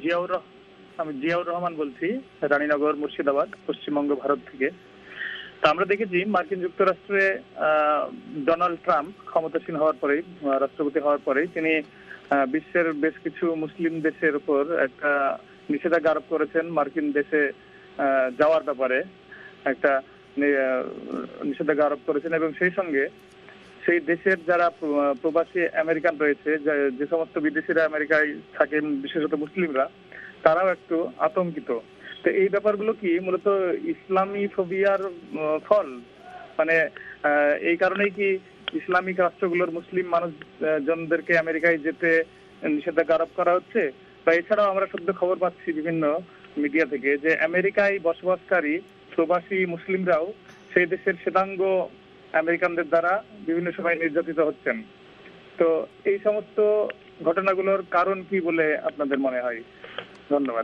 জিয়াউর রহমান বলছি, রানীনগর, মুর্শিদাবাদ, পশ্চিমবঙ্গ, ভারত থেকে। তো আমরা দেখেছি মার্কিন যুক্তরাষ্ট্রে ডোনাল্ড ট্রাম্প ক্ষমতাসীন হওয়ার পরেই, রাষ্ট্রপতি হওয়ার পরেই তিনি বিশ্বের বেশ কিছু মুসলিম দেশের উপর একটা নিষেধাজ্ঞা আরোপ করেছেন। মার্কিন দেশে যাওয়ার ব্যাপারে একটা নিষেধাজ্ঞা আরোপ করেছেন এবং সেই সঙ্গে সেই দেশের যারা প্রবাসী আমেরিকান রয়েছে, যে সমস্ত বিদেশিরা আমেরিকায় থাকেন, বিশেষত মুসলিমরা, তারাও একটু আতঙ্কিত। তো এই ব্যাপারগুলো কি মূলত ইসলামী ফোবিয়ার ফল? মানে এই কারণেই কি ইসলামিক রাষ্ট্রগুলোর মুসলিম মানুষজনদেরকে আমেরিকায় যেতে নিষেধাজ্ঞা আরোপ করা হচ্ছে? বা এছাড়াও আমরা সদ্য খবর পাচ্ছি বিভিন্ন মিডিয়া থেকে যে আমেরিকায় বসবাসকারী প্রবাসী মুসলিমরাও সেই দেশের শ্বেতাঙ্গ আমেরিকানদের দ্বারা বিভিন্ন সময় নির্যাতিত হচ্ছেন। তো এই সমস্ত ঘটনাগুলোর কারণ কি বলে আপনাদের মনে হয়? ধন্যবাদ।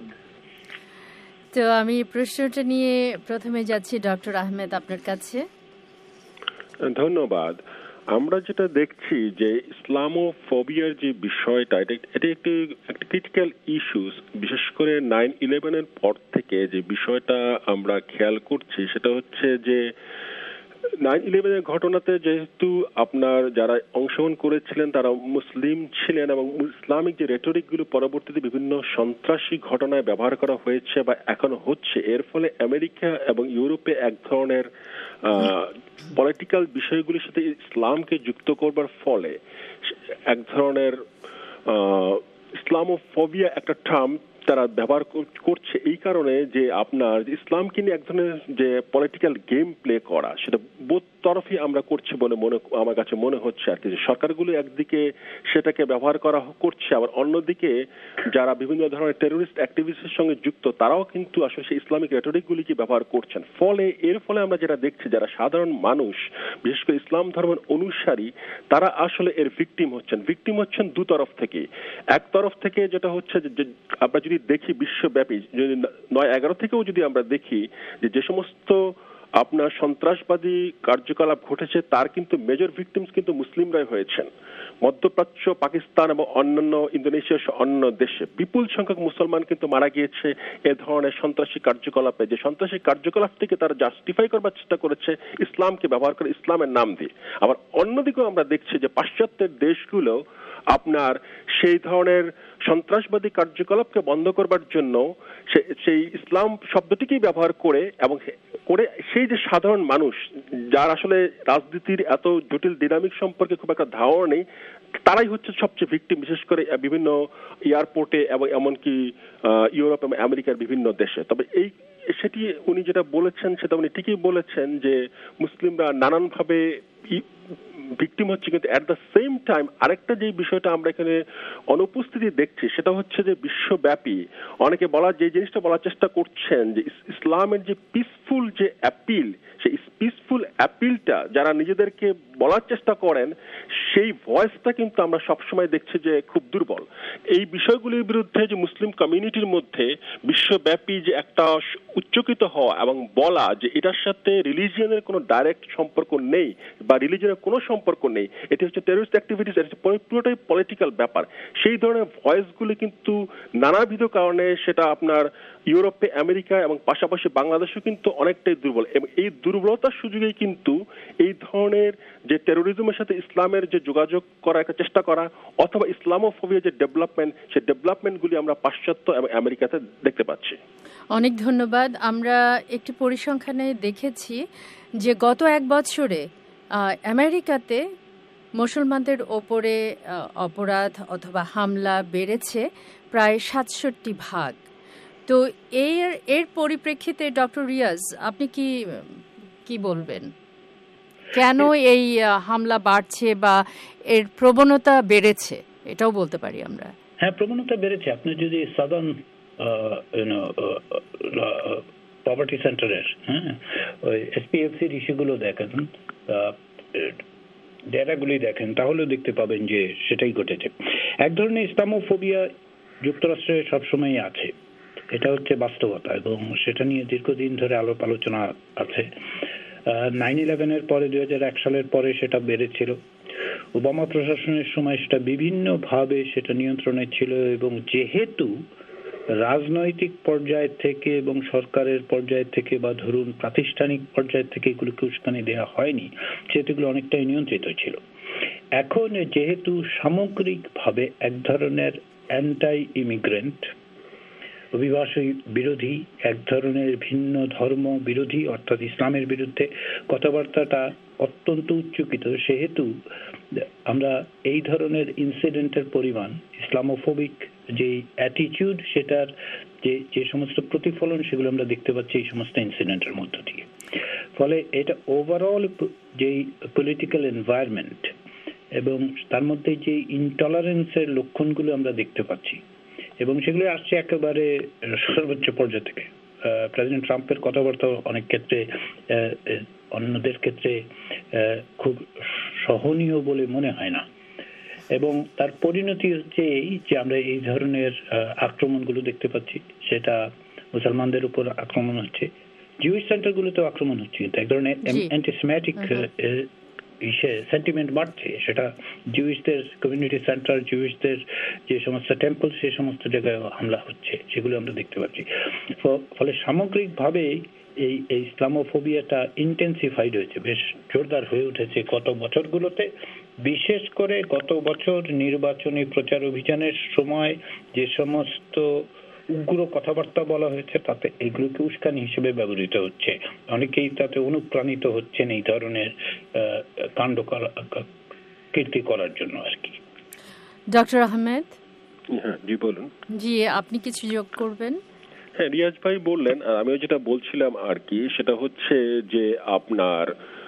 তো আমি প্রশ্নটা নিয়ে প্রথমে যাচ্ছি ডক্টর আহমেদ আপনার কাছে। ধন্যবাদ। আমরা যেটা দেখছি যে ইসলামোফোবিয়ার যে বিষয়টা, এটা একটি ক্রিটিক্যাল ইস্যুস। বিশেষ করে 9/11-এর পর থেকে যে বিষয়টা আমরা খেয়াল করছি সেটা হচ্ছে যে 9/11-এর ঘটনাতে যেহেতু আপনার যারা অংশগ্রহণ করেছিলেন তারা মুসলিম ছিলেন এবং ইসলামিক যে রেটরিকগুলো পরবর্তীতে বিভিন্ন সন্ত্রাসী ঘটনায় ব্যবহার করা হয়েছে বা এখনো হচ্ছে, এর ফলে আমেরিকা এবং ইউরোপে এক ধরনের পলিটিক্যাল বিষয়গুলির সাথে ইসলামকে যুক্ত করবার ফলে এক ধরনের ইসলামোফোবিয়া একটা টার্ম তারা ব্যবহার করছে, এই কারণে যে আপনার ইসলামকে নিয়ে এক ধরনের যে পলিটিক্যাল গেম প্লে করা, সেটা বোধ তরফই আমরা করছি বলে আমার কাছে মনে হচ্ছে আর কি। যে সরকারগুলো একদিকে সেটাকে ব্যবহার করা করছে, আবার অন্যদিকে যারা বিভিন্ন ধরনের টেরোরিস্ট অ্যাক্টিভিটির সঙ্গে যুক্ত তারাও কিন্তু আসলে সেই ইসলামিক রেটরিকগুলিকে ব্যবহার করছেন। এর ফলে আমরা যেটা দেখছি যারা সাধারণ মানুষ, বিশেষ করে ইসলাম ধর্মের অনুসারী, তারা আসলে এর ভিকটিম হচ্ছেন দু তরফ থেকে। এক তরফ থেকে যেটা হচ্ছে যে আমরা যদি দেখি বিশ্বব্যাপী, যদি 9/11 থেকেও যদি আমরা দেখি যে সমস্ত আপনার সন্ত্রাসবাদী কার্যকলাপ ঘটেছে তার কিন্তু মেজর ভিকটিমস কিন্তু মুসলিমরাই হয়েছেন। মধ্যপ্রাচ্য, পাকিস্তান এবং অন্যান্য ইন্দোনেশিয়া অন্য দেশে বিপুল সংখ্যক মুসলমান কিন্তু মারা গিয়েছে এ ধরনের সন্ত্রাসী কার্যকলাপে। যে সন্ত্রাসী কার্যকলাপটিকে তারা জাস্টিফাই করবার চেষ্টা করেছে ইসলামকে ব্যবহার করে, ইসলামের নাম দিয়ে। আবার অন্যদিকেও আমরা দেখছি যে পাশ্চাত্যের দেশগুলো আপনার সেই ধরনের সন্ত্রাসবাদী কার্যকলাপকে বন্ধ করবার জন্য সেই ইসলাম শব্দটিকেই ব্যবহার করে এবং সেই যে সাধারণ মানুষ যার আসলে রাজনীতির এত জটিল ডিনামিক সম্পর্কে খুব একটা ধারণা নেই, তারাই হচ্ছে সবচেয়ে ভিকটিম, বিশেষ করে বিভিন্ন এয়ারপোর্টে এবং এমনকি ইউরোপ এবং আমেরিকার বিভিন্ন দেশে। তবে সেটি উনি যেটা বলেছেন সেটা উনি ঠিকই বলেছেন যে মুসলিমরা নানানভাবে ভিকটিম হচ্ছে, কিন্তু অ্যাট দ্য সেম টাইম আরেকটা যে বিষয়টা আমরা এখানে অনুপস্থিতি দেখছি সেটা হচ্ছে যে বিশ্বব্যাপী অনেকে যে জিনিসটা বলার চেষ্টা করছেন যে ইসলামের যে পিসফুল যে অ্যাপিল, সেই পিসফুল অ্যাপিলটা যারা নিজেদেরকে বলার চেষ্টা করেন সেই ভয়েসটা কিন্তু আমরা সবসময় দেখছি যে খুব দুর্বল। এই বিষয়গুলির বিরুদ্ধে যে মুসলিম কমিউনিটির মধ্যে বিশ্বব্যাপী যে একটা উচ্চকিত হওয়া এবং বলা যে এটার সাথে রিলিজিয়নের কোনো ডাইরেক্ট সম্পর্ক নেই বা রিলিজিয়নের কোনো সম্পর্ক নেই, এটি হচ্ছে টেররিস্ট অ্যাক্টিভিটিস, পুরোটাই পলিটিক্যাল ব্যাপার, সেই ধরনের ভয়েসগুলি কিন্তু নানাবিধ কারণে সেটা আপনার ইউরোপে, আমেরিকা এবং পাশাপাশি বাংলাদেশও কিন্তু অনেকটাই দুর্বল। এবং এই দুর্বলতার সুযোগেই কিন্তু এই ধরনের যে টেরোরিজমের সাথে ইসলামের যে যোগাযোগ করা একটা চেষ্টা করা অথবা ইসলামোফোবিয়া যে ডেভেলপমেন্ট, সেই ডেভেলপমেন্টগুলি আমরা পাশ্চাত্য এবং আমেরিকাতে দেখতে পাচ্ছি। অনেক ধন্যবাদ। আমরা একটি পরিসংখ্যানে দেখেছি যে গত 1 বছরে আমেরিকাতে মুসলমানদের ওপরে অপরাধ অথবা হামলা বেড়েছে প্রায় 67 ভাগ। তো এর পরিপ্রেক্ষিতে ডক্টর রিয়াজ আপনি কি বলবেন? কেন এই হামলা বাড়ছে বা এর প্রবণতা বেড়েছে, এটাও বলতে পারি আমরা? হ্যাঁ, প্রবণতা বেড়েছে। আপনি যদি সাদার্ন পভার্টি সেন্টারের ওই এসপিএফসির ইস্যুগুলো দেখেন, ডেটাগুলি দেখেন, তাহলেও দেখতে পাবেন যে সেটাই ঘটেছে। এক ধরনের ইসলামোফোবিয়া যুক্তরাষ্ট্রে সবসময় আছে, এটা হচ্ছে বাস্তবতা, এবং সেটা নিয়ে দীর্ঘদিন ধরে আলাপ আলোচনা আছে। 9/11-এর পরে 2001 সালের পরে সেটা বেড়েছিল। ওবামা প্রশাসনের সময় সেটা বিভিন্নভাবে সেটা নিয়ন্ত্রণে ছিল, এবং যেহেতু রাজনৈতিক পর্যায় থেকে এবং সরকারের পর্যায় থেকে বা ধরুন প্রাতিষ্ঠানিক পর্যায় থেকে এগুলোকে উস্কানি দেওয়া হয়নি, সেহেতু এগুলো অনেকটাই নিয়ন্ত্রিত ছিল। এখন যেহেতু সামগ্রিকভাবে এক ধরনের অ্যান্টাই ইমিগ্রেন্ট অভিবাসী বিরোধী, এক ধরনের ভিন্ন ধর্ম বিরোধী অর্থাৎ ইসলামের বিরুদ্ধে কথাবার্তাটা অত্যন্ত উচ্চকিত। সেহেতু আমরা এই ধরনের ইনসিডেন্টের পরিমাণ, ইসলামোফোবিক যে অ্যাটিটিউড, সেটার যে সমস্ত প্রতিফলন সেগুলো আমরা দেখতে পাচ্ছি এই সমস্ত ইনসিডেন্টের মধ্য দিয়ে। ফলে এটা ওভারঅল যেই পলিটিক্যাল এনভায়রনমেন্ট এবং তার মধ্যে যে ইনটলারেন্সের লক্ষণগুলো আমরা দেখতে পাচ্ছি এবং সেগুলো আসছে একেবারে সর্বোচ্চ পর্যায় থেকে। প্রেসিডেন্ট ট্রাম্পের কথাবার্তা অনেক ক্ষেত্রে অন্যদের ক্ষেত্রে খুব সহনীয় বলে মনে হয় না, এবং তার পরিণতি হচ্ছে এই যে আমরা এই ধরনের আক্রমণগুলো দেখতে পাচ্ছি। সেটা মুসলমানদের উপর আক্রমণ হচ্ছে, জুইশ সেন্টারগুলোতেও আক্রমণ হচ্ছে, কিন্তু এক ধরনের অ্যান্টিসেমিটিক সেন্টিমেন্ট বাড়ছে। সেটা জুইশদের কমিউনিটি সেন্টার, জুইশদের যে সমস্ত টেম্পল, সেই সমস্ত জায়গায় হামলা হচ্ছে, সেগুলো আমরা দেখতে পাচ্ছি। ফলে সামগ্রিকভাবে এই ইসলামোফোবিয়াটা ইন্টেন্সিফাইড হয়েছে, বেশ জোরদার হয়ে উঠেছে গত বছরগুলোতে। বিশেষ করে গত বছর নির্বাচনী প্রচার অভিযানের সময় যে সমস্ত উগ্র কথাবার্তা বলা হয়েছে, তাতে এগুলোকে উস্কানি হিসেবে ব্যবহৃত হচ্ছে। অনেকেই তাতে অনুপ্রাণিত হচ্ছেন এই ধরনের কাণ্ড কীর্তি করার জন্য আর কি। ডক্টর আহমেদ, জি বলুন। জি, আপনি কিছু যোগ করবেন? হ্যাঁ, রিয়াজ ভাই বললেন, আর আমিও যেটা বলছিলাম আর কি, সেটা হচ্ছে যে আপনার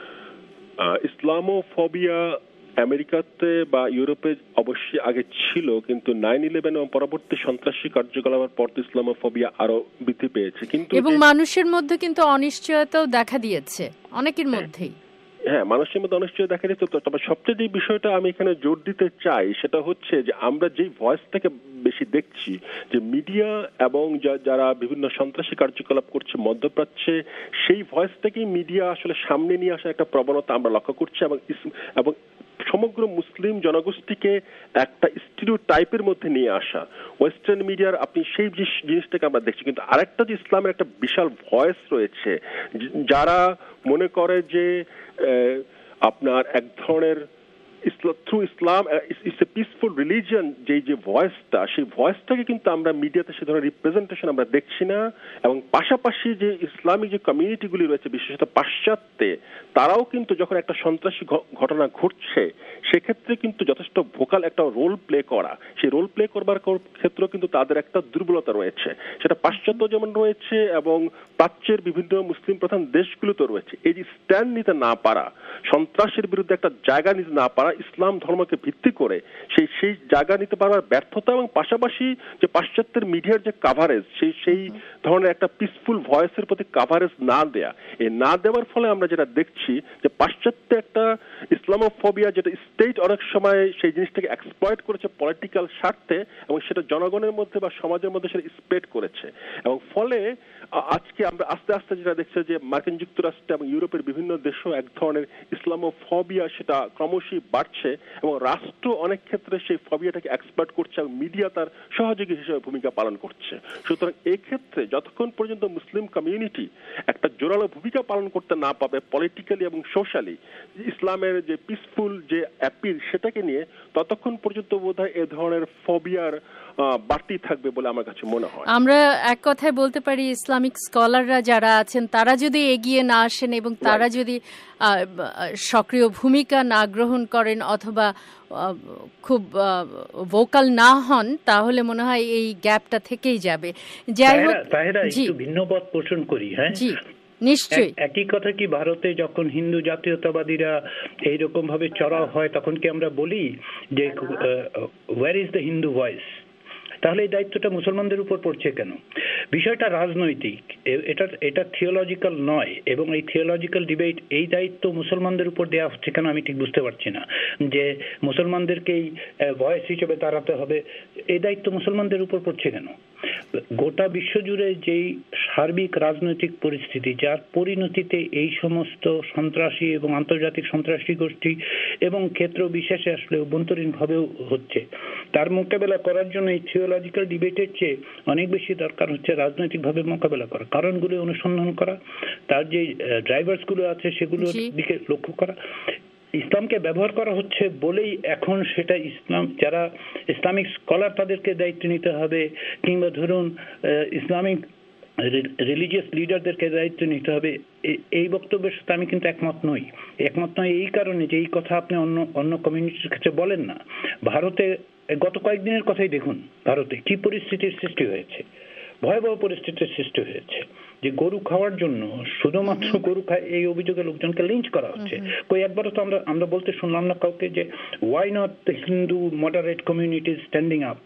ইসলামোফোবিয়া আমেরিকাতে বা ইউরোপে অবশ্যই আগে ছিল, কিন্তু 9/11 এবং পরবর্তী সন্ত্রাসী কার্যকলাপের পর ইসলামোফোবিয়া আরো বৃদ্ধি পেয়েছে। কিন্তু এবং মানুষের মধ্যে কিন্তু অনিশ্চয়তাও দেখা দিয়েছে অনেকের মধ্যেই। হ্যাঁ, মানুষের মধ্যে অনিশ্চয়তা দেখা দিচ্ছে। তবে সবচেয়ে যে বিষয়টা আমি এখানে জোর দিতে চাই সেটা হচ্ছে যে আমরা যেই ভয়েসটাকে বেশি দেখছি, যে মিডিয়া এবং যারা বিভিন্ন সন্ত্রাসী কার্যকলাপ করছে মধ্যপ্রাচ্যে, সেই ভয়েসটাকেই মিডিয়া আসলে সামনে নিয়ে আসার একটা প্রবণতা আমরা লক্ষ্য করছি, এবং সমগ্র মুসলিম জনগোষ্ঠীকে একটা স্টিরিওটাইপের মধ্যে নিয়ে আসা ওয়েস্টার্ন মিডিয়ার, আপনি সেই জিনিসটাকে আমরা দেখছি। কিন্তু আরেকটা যে ইসলামের একটা বিশাল ভয়েস রয়েছে, যারা মনে করে যে আপনার এক ধরনের through Islam it's a peaceful religion, যে ভয়েসটা, সেই ভয়েসটাকে কিন্তু আমরা মিডিয়াতে সে ধরনের রিপ্রেজেন্টেশন আমরা দেখছি না। এবং পাশাপাশি যে ইসলামিক যে কমিউনিটিগুলি রয়েছে, বিশেষত পাশ্চাত্যে, তারাও কিন্তু যখন একটা সন্ত্রাসী ঘটনা ঘটছে সেক্ষেত্রে কিন্তু যথেষ্ট ভোকাল একটা রোল প্লে করা, সেই রোল প্লে করবার ক্ষেত্রেও কিন্তু তাদের একটা দুর্বলতা রয়েছে। সেটা পাশ্চাত্য যেমন রয়েছে এবং প্রাচ্যের বিভিন্ন মুসলিম প্রধান দেশগুলোতে রয়েছে। এই যে স্ট্যান্ড নিতে না পারা, সন্ত্রাসের বিরুদ্ধে একটা জায়গা নিতে না পারা, ইসলাম ধর্মকে ভিত্তি করে সেই জায়গা নিতে পারার ব্যর্থতা, এবং পাশাপাশি যে পাশ্চাত্যের মিডিয়ার যে কাভারেজ, সেই ধরনের একটা পিসফুল ভয়েসের প্রতি কাভারেজ না দেয়া, এই না দেওয়ার ফলে আমরা যেটা দেখছি যে পাশ্চাত্যে একটা ইসলামোফোবিয়া, যেটা স্টেট অনেক সময় সেই জিনিসটাকে এক্সপ্লয়েট করেছে পলিটিক্যাল স্বার্থে, এবং সেটা জনগণের মধ্যে বা সমাজের মধ্যে সেটা স্প্রেড করেছে। এবং ফলে আজকে আমরা আস্তে আস্তে যেটা দেখছি যে মার্কিন যুক্তরাষ্ট্র এবং ইউরোপের বিভিন্ন দেশও এক ধরনের ইসলামোফোবিয়া সেটা ক্রমশই বাড়ছে, এবং রাষ্ট্র অনেক ক্ষেত্রে সেই ফোবিয়াটাকে এক্সপ্লয়েট করছে এবং মিডিয়া তার সহযোগী হিসেবে ভূমিকা পালন করছে। সুতরাং এই ক্ষেত্রে যতক্ষণ পর্যন্ত মুসলিম কমিউনিটি একটা জোরালো ভূমিকা পালন করতে না পাবে পলিটিক্যালি এবং সোশ্যালি, ইসলামের যে পিসফুল যে অ্যাপিল সেটাকে নিয়ে, ততক্ষণ পর্যন্ত বোধহয় এ ধরনের ফোবিয়ার বাড়তি থাকবে বলে আমার কাছে মনে হয়। আমরা এক কথায় বলতে পারি, ইসলামিক স্কলাররা যারা আছেন তারা যদি এগিয়ে না আসেন এবং তারা যদি সক্রিয় ভূমিকা না গ্রহণ করেন অথবা খুব ভোকাল না হন, তাহলে মনে হয় এই গ্যাপটা থেকেই যাবে। যাই হোক, একটু ভিন্ন পথ পোষণ করি। হ্যাঁ, জি, নিশ্চয়ই। একই কথা কি ভারতে যখন হিন্দু জাতীয়তাবাদীরা এইরকম ভাবে চড়াও হয়, তখন কি আমরা বলি যে where is the Hindu voice? তাহলে এই দায়িত্বটা মুসলমানদের উপর পড়ছে কেন? বিষয়টা রাজনৈতিক, এটা থিওলজিক্যাল নয়, এবং এই থিওলজিক্যাল ডিবেট, এই দায়িত্ব মুসলমানদের উপর দেওয়া হচ্ছে কেন আমি ঠিক বুঝতে পারছি না। যে মুসলমানদেরকেই ভয়েস হিসেবে দাঁড়াতে হবে, এই দায়িত্ব মুসলমানদের উপর পড়ছে কেন? গোটা বিশ্বজুড়ে যেই সার্বিক রাজনৈতিক পরিস্থিতি, যার পরিণতিতে এই সমস্ত সন্ত্রাসী এবং আন্তর্জাতিক সন্ত্রাসী গোষ্ঠী এবং ক্ষেত্র বিশেষে আসলে অভ্যন্তরীণ ভাবেও হচ্ছে, তার মোকাবেলা করার জন্য এই থিওলজিক্যাল ডিবেটের চেয়ে অনেক বেশি দরকার হচ্ছে রাজনৈতিকভাবে মোকাবেলা করা, কারণগুলো অনুসন্ধান করা, তার যে ড্রাইভার্স গুলো আছে সেগুলোর দিকে লক্ষ্য করা। ইসলামকে ব্যবহার করা হচ্ছে বলেই এখন সেটা ইসলাম, যারা ইসলামিক স্কলার তাদেরকে দায়িত্ব নিতে হবে, কিংবা ধরুন ইসলামিক রিলিজিয়াস লিডারদেরকে দায়িত্ব নিতে হবে, এই বক্তব্যের সাথে আমি কিন্তু একমত নই। এই কারণে যে এই কথা আপনি অন্য কমিউনিটির কাছে বলেন না। ভারতে গত কয়েকদিনের কথাই দেখুন, ভারতে কি পরিস্থিতির সৃষ্টি হয়েছে, ভয়াবহ পরিস্থিতির সৃষ্টি হয়েছে, যে গরু খাওয়ার জন্য, শুধুমাত্র গরু খায় এই অভিযোগে লোকজনকে লিঞ্চ করা হচ্ছে। একবারও তো আমরা বলতে শুনলাম না কাউকে যে why not the Hindu moderate community standing up.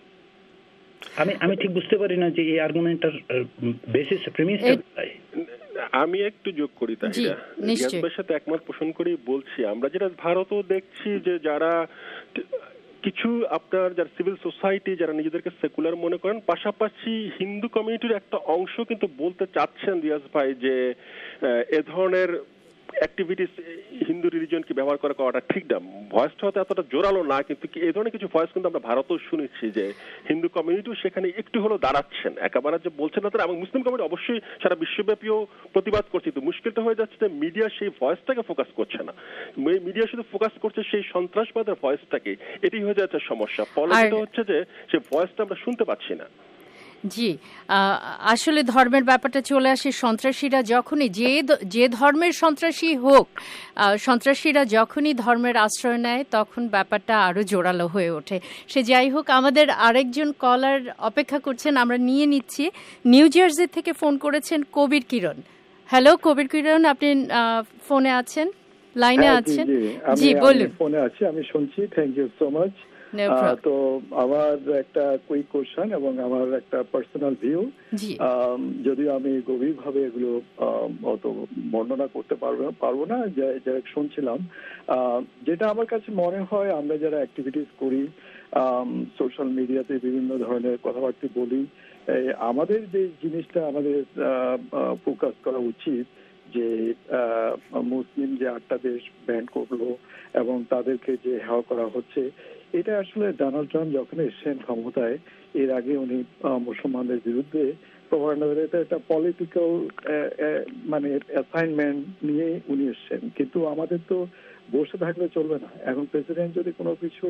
আমি ঠিক বুঝতে পারি না যে এই আর্গুমেন্টটার বেসিস প্রিমিসটা। আমি একটু যোগ করি, তাই রিয়াজের সাথে একমত পোষণ করেই বলছি, আমরা যেটা ভারতও দেখছি যে যারা কিছু আপনার যারা সিভিল সোসাইটি যারা নিজেদেরকে সেকুলার মনে করেন, পাশাপাশি হিন্দু কমিউনিটির একটা অংশ কিন্তু বলতে চাচ্ছেন রিয়াজ ভাই যে এ ধরনের অ্যাক্টিভিটিস হিন্দু রিলিজনকে ব্যবহার করাটা ঠিক না। ভয়েসটা হয়তো এতটা জোরালো না, কিন্তু এই ধরনের কিছু ভয়েস কিন্তু আমরা ভারতেও শুনেছি যে হিন্দু কমিউনিটিও সেখানে একটু হলেও দাঁড়াচ্ছেন, একেবারে যে বলছেন না তারা। এবং মুসলিম কমিউনিটি অবশ্যই সারা বিশ্বব্যাপীও প্রতিবাদ করছে, কিন্তু মুশকিলটা হয়ে যাচ্ছে যে মিডিয়া সেই ভয়েসটাকে ফোকাস করছে না। মিডিয়া শুধু ফোকাস করছে সেই সন্ত্রাসবাদের ভয়েসটাকে, এটাই হয়ে যাচ্ছে সমস্যা। ফলে যেটা হচ্ছে যে সেই ভয়েসটা আমরা শুনতে পাচ্ছি না। জি, আসলে ধর্মের ব্যাপারটা চলে আসে, সন্ত্রাসীরা যখনই যে ধর্মের সন্ত্রাসী হোক, সন্ত্রাসীরা যখনই ধর্মের আশ্রয় নেয় তখন ব্যাপারটা আরো জোরালো হয়ে ওঠে। সে যাই হোক, আমাদের আরেকজন কলার অপেক্ষা করছেন, আমরা নিয়ে নিচ্ছি। নিউ জার্সি থেকে ফোন করেছেন কবির কিরণ। হ্যালো কবির কিরণ, আপনি ফোনে আছেন, লাইনে আছেন? জি বলুন। ফোনে আছি, আমি শুনছি। Thank you so much. তো আমার একটা কুইক কোশ্চেন এবং আমার একটা পার্সোনাল ভিউ, যদিও আমি গভীরভাবে এগুলো অত বর্ণনা করতে পারবো না, যারা শুনছিলাম, যেটা আমার কাছে মনে হয় আমরা যারা অ্যাক্টিভিটিস করি সোশ্যাল মিডিয়াতে বিভিন্ন ধরনের কথাবার্তা বলি, আমাদের যে জিনিসটা আমাদের ফোকাস করা উচিত যে মুসলিম যে 8টা দেশ ব্যান করলো এবং তাদেরকে যে হেয় করা হচ্ছে, এটা আসলে ডোনাল্ড ট্রাম্প যখন এসেছেন ক্ষমতায়, এর আগে উনি মুসলমানদের বিরুদ্ধে একটা পলিটিক্যাল মানে অ্যাসাইনমেন্ট নিয়ে উনি এসছেন। কিন্তু আমাদের তো বসে থাকলে চলবে না। এখন প্রেসিডেন্ট যদি কোনো কিছু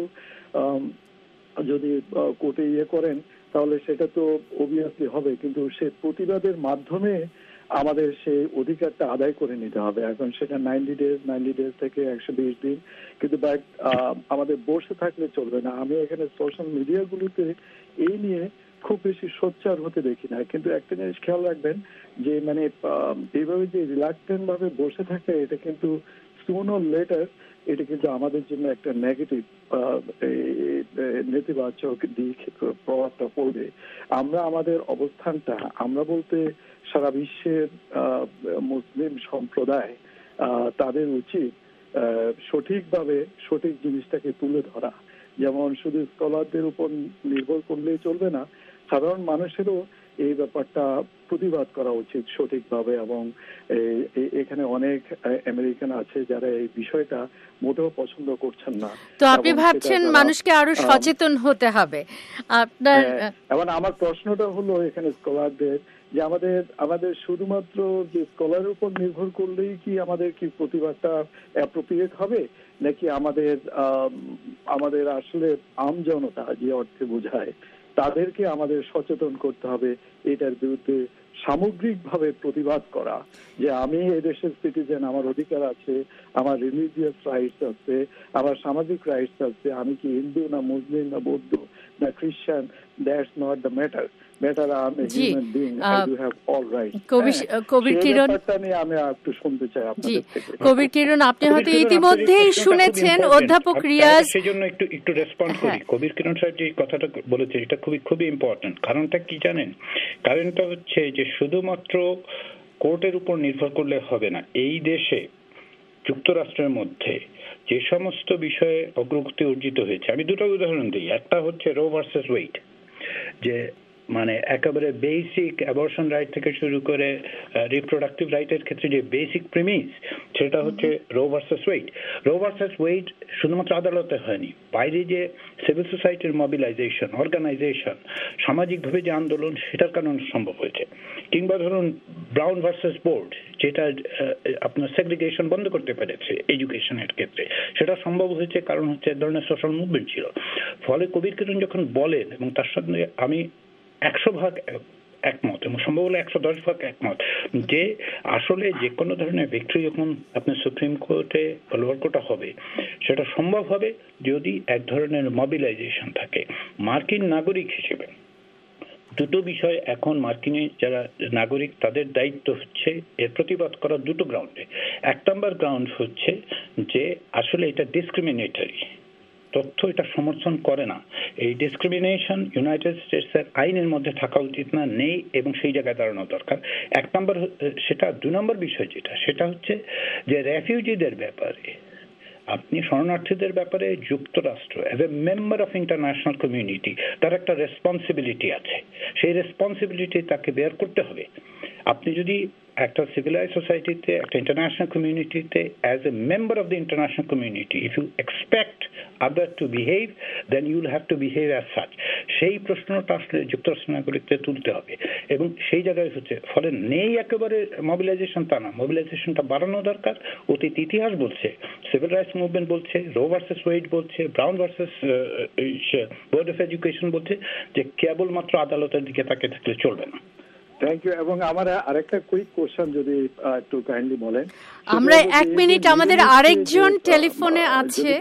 যদি কোর্টে করেন তাহলে সেটা তো অবভিয়াসলি হবে, কিন্তু সে প্রতিবাদের মাধ্যমে আমাদের সেই অধিকারটা আদায় করে নিতে হবে। এখন সেটা 90 ডেজ থেকে 120 দিন, কিন্তু আমাদের বসে থাকলে চলবে না। আমি এখানে সোশ্যাল মিডিয়াগুলোতে এই নিয়ে খুব বেশি সোচ্চার হতে দেখি না, কিন্তু একটা জিনিস খেয়াল রাখবেন যে মানে এইভাবে যে রিল্যাক্টেন্ট ভাবে বসে থাকে, এটা কিন্তু সুন অর লেটার এটা কিন্তু আমাদের জন্য একটা নেগেটিভ নেতিবাচক দিক প্রভাবটা পড়বে। আমরা আমাদের অবস্থানটা, আমরা বলতে সারা বিশ্বের মুসলিম সম্প্রদায়, তাদের উচিত সঠিকভাবে সঠিক জিনিসটাকে তুলে ধরা। যেমন শুধু স্কলারদের উপর নির্ভর করলেই চলবে না, সাধারণ মানুষেরও এই ব্যাপারটা প্রতিবাদ করা উচিত সঠিকভাবে। এবং এখানে অনেক আমেরিকান আছে যারা এই বিষয়টা মোটেও পছন্দ করছেন না। তো আপনি ভাবছেন মানুষকে আরো সচেতন হতে হবে আপনার? এবং আমার প্রশ্নটা হলো এখানে স্কলারদের যে আমাদের শুধুমাত্র যে স্কলারের উপর নির্ভর করলেই কি আমাদের কি প্রতিবাদটা অ্যাপ্রোপ্রিয়েট হবে, নাকি আমাদের আসলে আমজনতা যে অর্থে বোঝায় তাদেরকে আমাদের সচেতন করতে হবে, এটার বিরুদ্ধে সামগ্রিকভাবে প্রতিবাদ করা যে আমি এদেশের সিটিজেন, আমার অধিকার আছে, আমার রিলিজিয়াস রাইটস আছে, আমার সামাজিক রাইটস আছে, আমি কি হিন্দু না মুসলিম না বৌদ্ধ না খ্রিস্টান, that's not the matter. Kabir Kiran, আপনি হয়তো ইতিমধ্যেই শুনেছেন অধ্যাপক রিয়াজ, সেজন্য একটু রেসপন্ড করি। কবির কিরণ সাহেব যে কথাটা বলেছে এটা খুবই ইম্পর্টেন্ট। কারণটা কি জানেন? কারণটা হচ্ছে যে শুধুমাত্র কোর্টের উপর নির্ভর করলে হবে না। এই দেশে যুক্তরাষ্ট্রের মধ্যে যে সমস্ত বিষয়ে অগ্রগতি অর্জিত হয়েছে, আমি দুটো উদাহরণ দিই। একটা হচ্ছে রো ভার্সেস ওয়েড, যে মানে একেবারে বেসিক অ্যাবর্শন রাইট থেকে শুরু করে রিপ্রোডাক্টিভ রাইটের ক্ষেত্রে যে বেসিক প্রিমিস, সেটা হচ্ছে Roe versus Wade. Roe versus Wade শুধুমাত্র আদালতে হয়নি, বাইরে যে সিভিল সোসাইটির মোবিলাইজেশন, অর্গানাইজেশন, সামাজিকভাবে যে আন্দোলন, সেটার কারণে সম্ভব হয়েছে। কিংবা ধরুন ব্রাউন ভার্সাস বোর্ড, যেটা আপনার সেগ্রিগেশন বন্ধ করতে পেরেছে এডুকেশনের ক্ষেত্রে, সেটা সম্ভব হয়েছে কারণ হচ্ছে এক ধরনের সোশ্যাল মুভমেন্ট ছিল। ফলে কবির কিরণ যখন বলেন, এবং তার সঙ্গে আমি 100% একমত এবং সম্ভব হলে 110% একমত, যে আসলে যে কোনো ধরনের ভিক্টরি যখন আপনার সুপ্রিম কোর্টে লোয়ার কোর্টে হবে, সেটা সম্ভব হবে যদি এক ধরনের মোবিলাইজেশন থাকে। মার্কিন নাগরিক হিসেবে দুটো বিষয় এখন মার্কিনে যারা নাগরিক তাদের দায়িত্ব হচ্ছে এর প্রতিবাদ করার দুটো গ্রাউন্ডে। 1 নম্বর গ্রাউন্ড হচ্ছে যে আসলে এটা ডিসক্রিমিনেটরি, তথ্য এটা সমর্থন করে না, এই ডিসক্রিমিনেশন ইউনাইটেড স্টেটসের আইনের মধ্যে থাকা উচিত না, নেই, এবং সেই জায়গায় দাঁড়ানো দরকার। 1 নম্বর সেটা। 2 নম্বর বিষয় যেটা, সেটা হচ্ছে যে রেফিউজিদের ব্যাপারে, আপনি শরণার্থীদের ব্যাপারে যুক্তরাষ্ট্র as a member of international community তার একটা রেসপন্সিবিলিটি আছে, সেই রেসপন্সিবিলিটি তাকে বেয়ার করতে হবে। আপনি যদি একটা civilized society-তে, একটা international community-তে as a member of the international community, if you expect others to behave, then you will have to behave as such. সেই প্রশ্নটা আসলে যুক্তরাষ্ট্র নাগরিকদের তুলতে হবে, এবং সেই জায়গায় হচ্ছে ফলে নেই একেবারে মোবিলাইজেশন তা না, মোবিলাইজেশনটা বাড়ানো দরকার। অতীত ইতিহাস বলছে, সিভিল রাইটস মুভমেন্ট বলছে, রো ভার্সেস ওয়েড বলছে, Brown versus Board of Education বলছে যে কেবলমাত্র আদালতের দিকে তাকিয়ে থাকলে চলবে না। Thank you. এবং আমার আরেকটা কুইক কোশ্চেন যদি একটু কাইন্ডলি বলেন। আমরা 1 মিনিট, আমাদের আরেকজন টেলিফোনে আছে,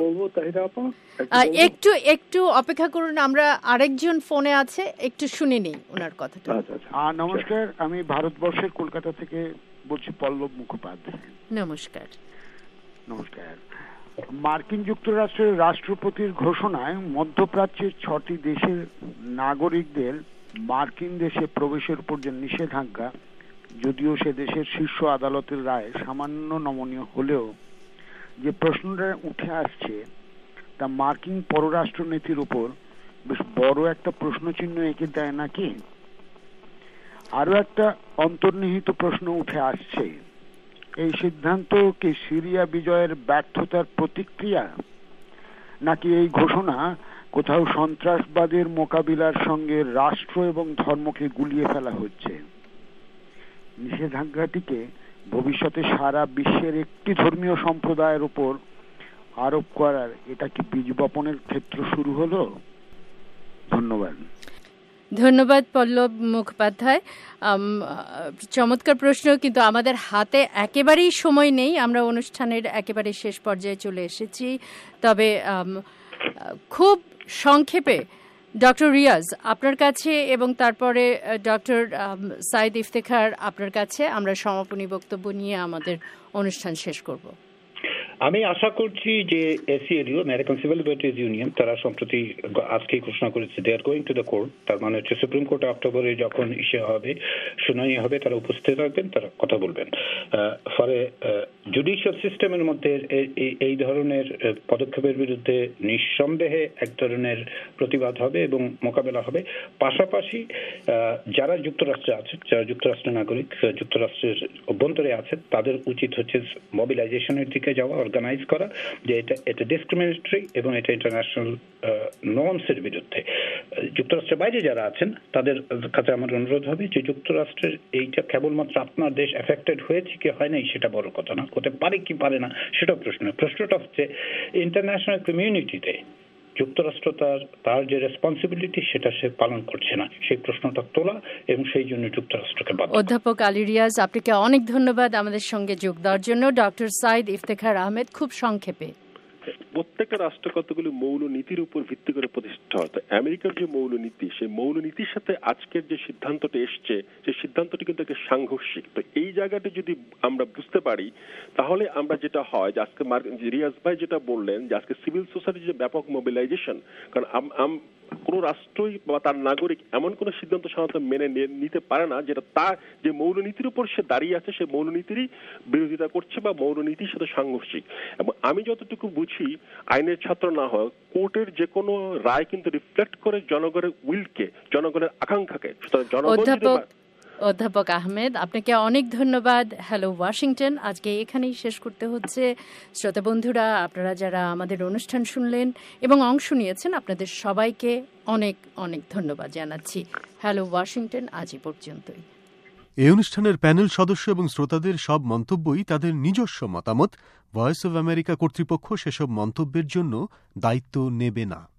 একটু অপেক্ষা করুন, আমরা আরেকজন ফোনে আছে, একটু শুনে নিই ওনার কথাটা। নমস্কার, আমি ভারতবর্ষের কলকাতা থেকে বলছি, পল্লব মুখোপাধ্যায়। নমস্কার। নমস্কার। মার্কিন যুক্তরাষ্ট্রের রাষ্ট্রপতির ঘোষণায় মধ্যপ্রাচ্যের 6টি দেশের নাগরিকদের মার্কিন দেশে প্রবেশের উপর যে নিষেধাজ্ঞা, যদিও সে দেশের শীর্ষ আদালতের রায় সামান্য নমনীয় হলেও যে প্রশ্নটা উঠে আসছে তা মার্কিন পররাষ্ট্র নীতির উপর বেশ বড় একটা প্রশ্নচিহ্ন এঁকে দেয় নাকি? আরো একটা অন্তর্নিহিত প্রশ্ন উঠে আসছে, এই সিদ্ধান্ত কি সিরিয়া বিজয়ের ব্যর্থতার প্রতিক্রিয়া, নাকি এই ঘোষণা কোথাও সন্ত্রাসবাদের মোকাবিলার সঙ্গে রাষ্ট্র এবং ধর্মকে গুলিয়ে ফেলা হচ্ছে? নিষেধাজ্ঞাটিকে ভবিষ্যতে সারা বিশ্বের একটি ধর্মীয় সম্প্রদায়ের উপর আরোপ করার এটা কি বীজ বপনের ক্ষেত্র শুরু হলো? ধন্যবাদ। ধন্যবাদ পল্লব মুখোপাধ্যায়, চমৎকার প্রশ্ন, কিন্তু আমাদের হাতে একেবারেই সময় নেই, আমরা অনুষ্ঠানের একেবারে শেষ পর্যায়ে চলে এসেছি। তবে খুব সংক্ষেপে ডক্টর রিয়াজ আপনার কাছে, এবং তারপরে ডক্টর সাইদ ইফতেখার আপনার কাছে আমরা সমাপনী বক্তব্য নিয়ে আমাদের অনুষ্ঠান শেষ করব। আমি আশা করছি যে ACLU, American Civil Liberties Union, তারা সম্প্রতি আজকেই ঘোষণা করেছে they are going to the court. তার মানে হচ্ছে সুপ্রিম কোর্টে অক্টোবরে যখন ইস্যু হবে, শুনানি হবে, তারা উপস্থিত থাকবেন, তারা কথা বলবেন। ফলে জুডিশিয়াল সিস্টেমের মধ্যে এই ধরনের পদক্ষেপের বিরুদ্ধে নিঃসন্দেহে এক ধরনের প্রতিবাদ হবে এবং মোকাবেলা হবে। পাশাপাশি যারা যুক্তরাষ্ট্রে আছে, যারা যুক্তরাষ্ট্রের নাগরিক, যুক্তরাষ্ট্রের অভ্যন্তরে আছে, তাদের উচিত হচ্ছে মোবিলাইজেশনের দিকে যাওয়া, অর্গানাইজ করা, যে এটা ডিসক্রিমিনেটরি এবং এটা ইন্টারন্যাশনাল নর্মসের বিরুদ্ধে। যুক্তরাষ্ট্রের বাইরে যারা আছেন তাদের কাছে আমার অনুরোধ হবে যে যুক্তরাষ্ট্রের এইটা কেবলমাত্র আপনার দেশ এফেক্টেড হয়েছে কি হয় নাই সেটা বড় কথা না, হতে পারে কি পারে না সেটা প্রশ্নটা হচ্ছে ইন্টারন্যাশনাল কমিউনিটিতে যুক্তরাষ্ট্র তার যে রেসপন্সিবিলিটি সেটা সে পালন করছে না, সেই প্রশ্নটা তোলা, এবং সেই জন্য যুক্তরাষ্ট্রকে বাধ্য। অধ্যাপক আলী রিয়াজ, আপনাকে অনেক ধন্যবাদ আমাদের সঙ্গে যোগ দেওয়ার জন্য। ডক্টর সাইদ ইফতেখার আহমেদ, খুব সংক্ষেপে। প্রত্যেকটা রাষ্ট্র কতগুলি মৌলনীতির উপর ভিত্তি করে প্রতিষ্ঠা হয়। আমেরিকার যে মৌলনীতি, সেই মৌলনীতির সাথে আজকের যে সিদ্ধান্তটা এসছে, সেই সিদ্ধান্তটি কিন্তু একটা সাংঘর্ষিক। তো এই জায়গাটা যদি আমরা বুঝতে পারি, তাহলে আমরা যেটা হয় যে আজকে রিয়াজ ভাই যেটা বললেন যে আজকে সিভিল সোসাইটির যে ব্যাপক মোবিলাইজেশন, কারণ কোন রাষ্ট্রই বা তার নাগরিক এমন কোন সিদ্ধান্ত সাধারণত মেনে নিতে পারে না যেটা তার যে মৌলনীতির উপর সে দাঁড়িয়ে আছে সেই মৌলনীতিরই বিরোধিতা করছে বা মৌলনীতির সাথে সাংঘর্ষিক। এবং আমি যতটুকু বুঝি আইনের ছাত্র না হয়, কোর্টের যে কোনো রায় কিন্তু রিফ্লেক্ট করে জনগণের উইলকে, জনগণের আকাঙ্ক্ষাকে। অধ্যাপক আহমেদ, আপনাকে অনেক ধন্যবাদ। হ্যালো ওয়াশিংটন আজকে এখানেই শেষ করতে হচ্ছে। শ্রোতা বন্ধুরা, আপনারা যারা আমাদের অনুষ্ঠান শুনলেন এবং অংশ নিয়েছেন, আপনাদের সবাইকে অনেক অনেক ধন্যবাদ জানাচ্ছি। হ্যালো ওয়াশিংটন আজ এ পর্যন্তই। এই অনুষ্ঠানের প্যানেল সদস্য এবং শ্রোতাদের সব মন্তব্যই তাদের নিজস্ব মতামত। ভয়েস অব আমেরিকা কর্তৃপক্ষ সেসব মন্তব্যের জন্য দায়িত্ব নেবে না।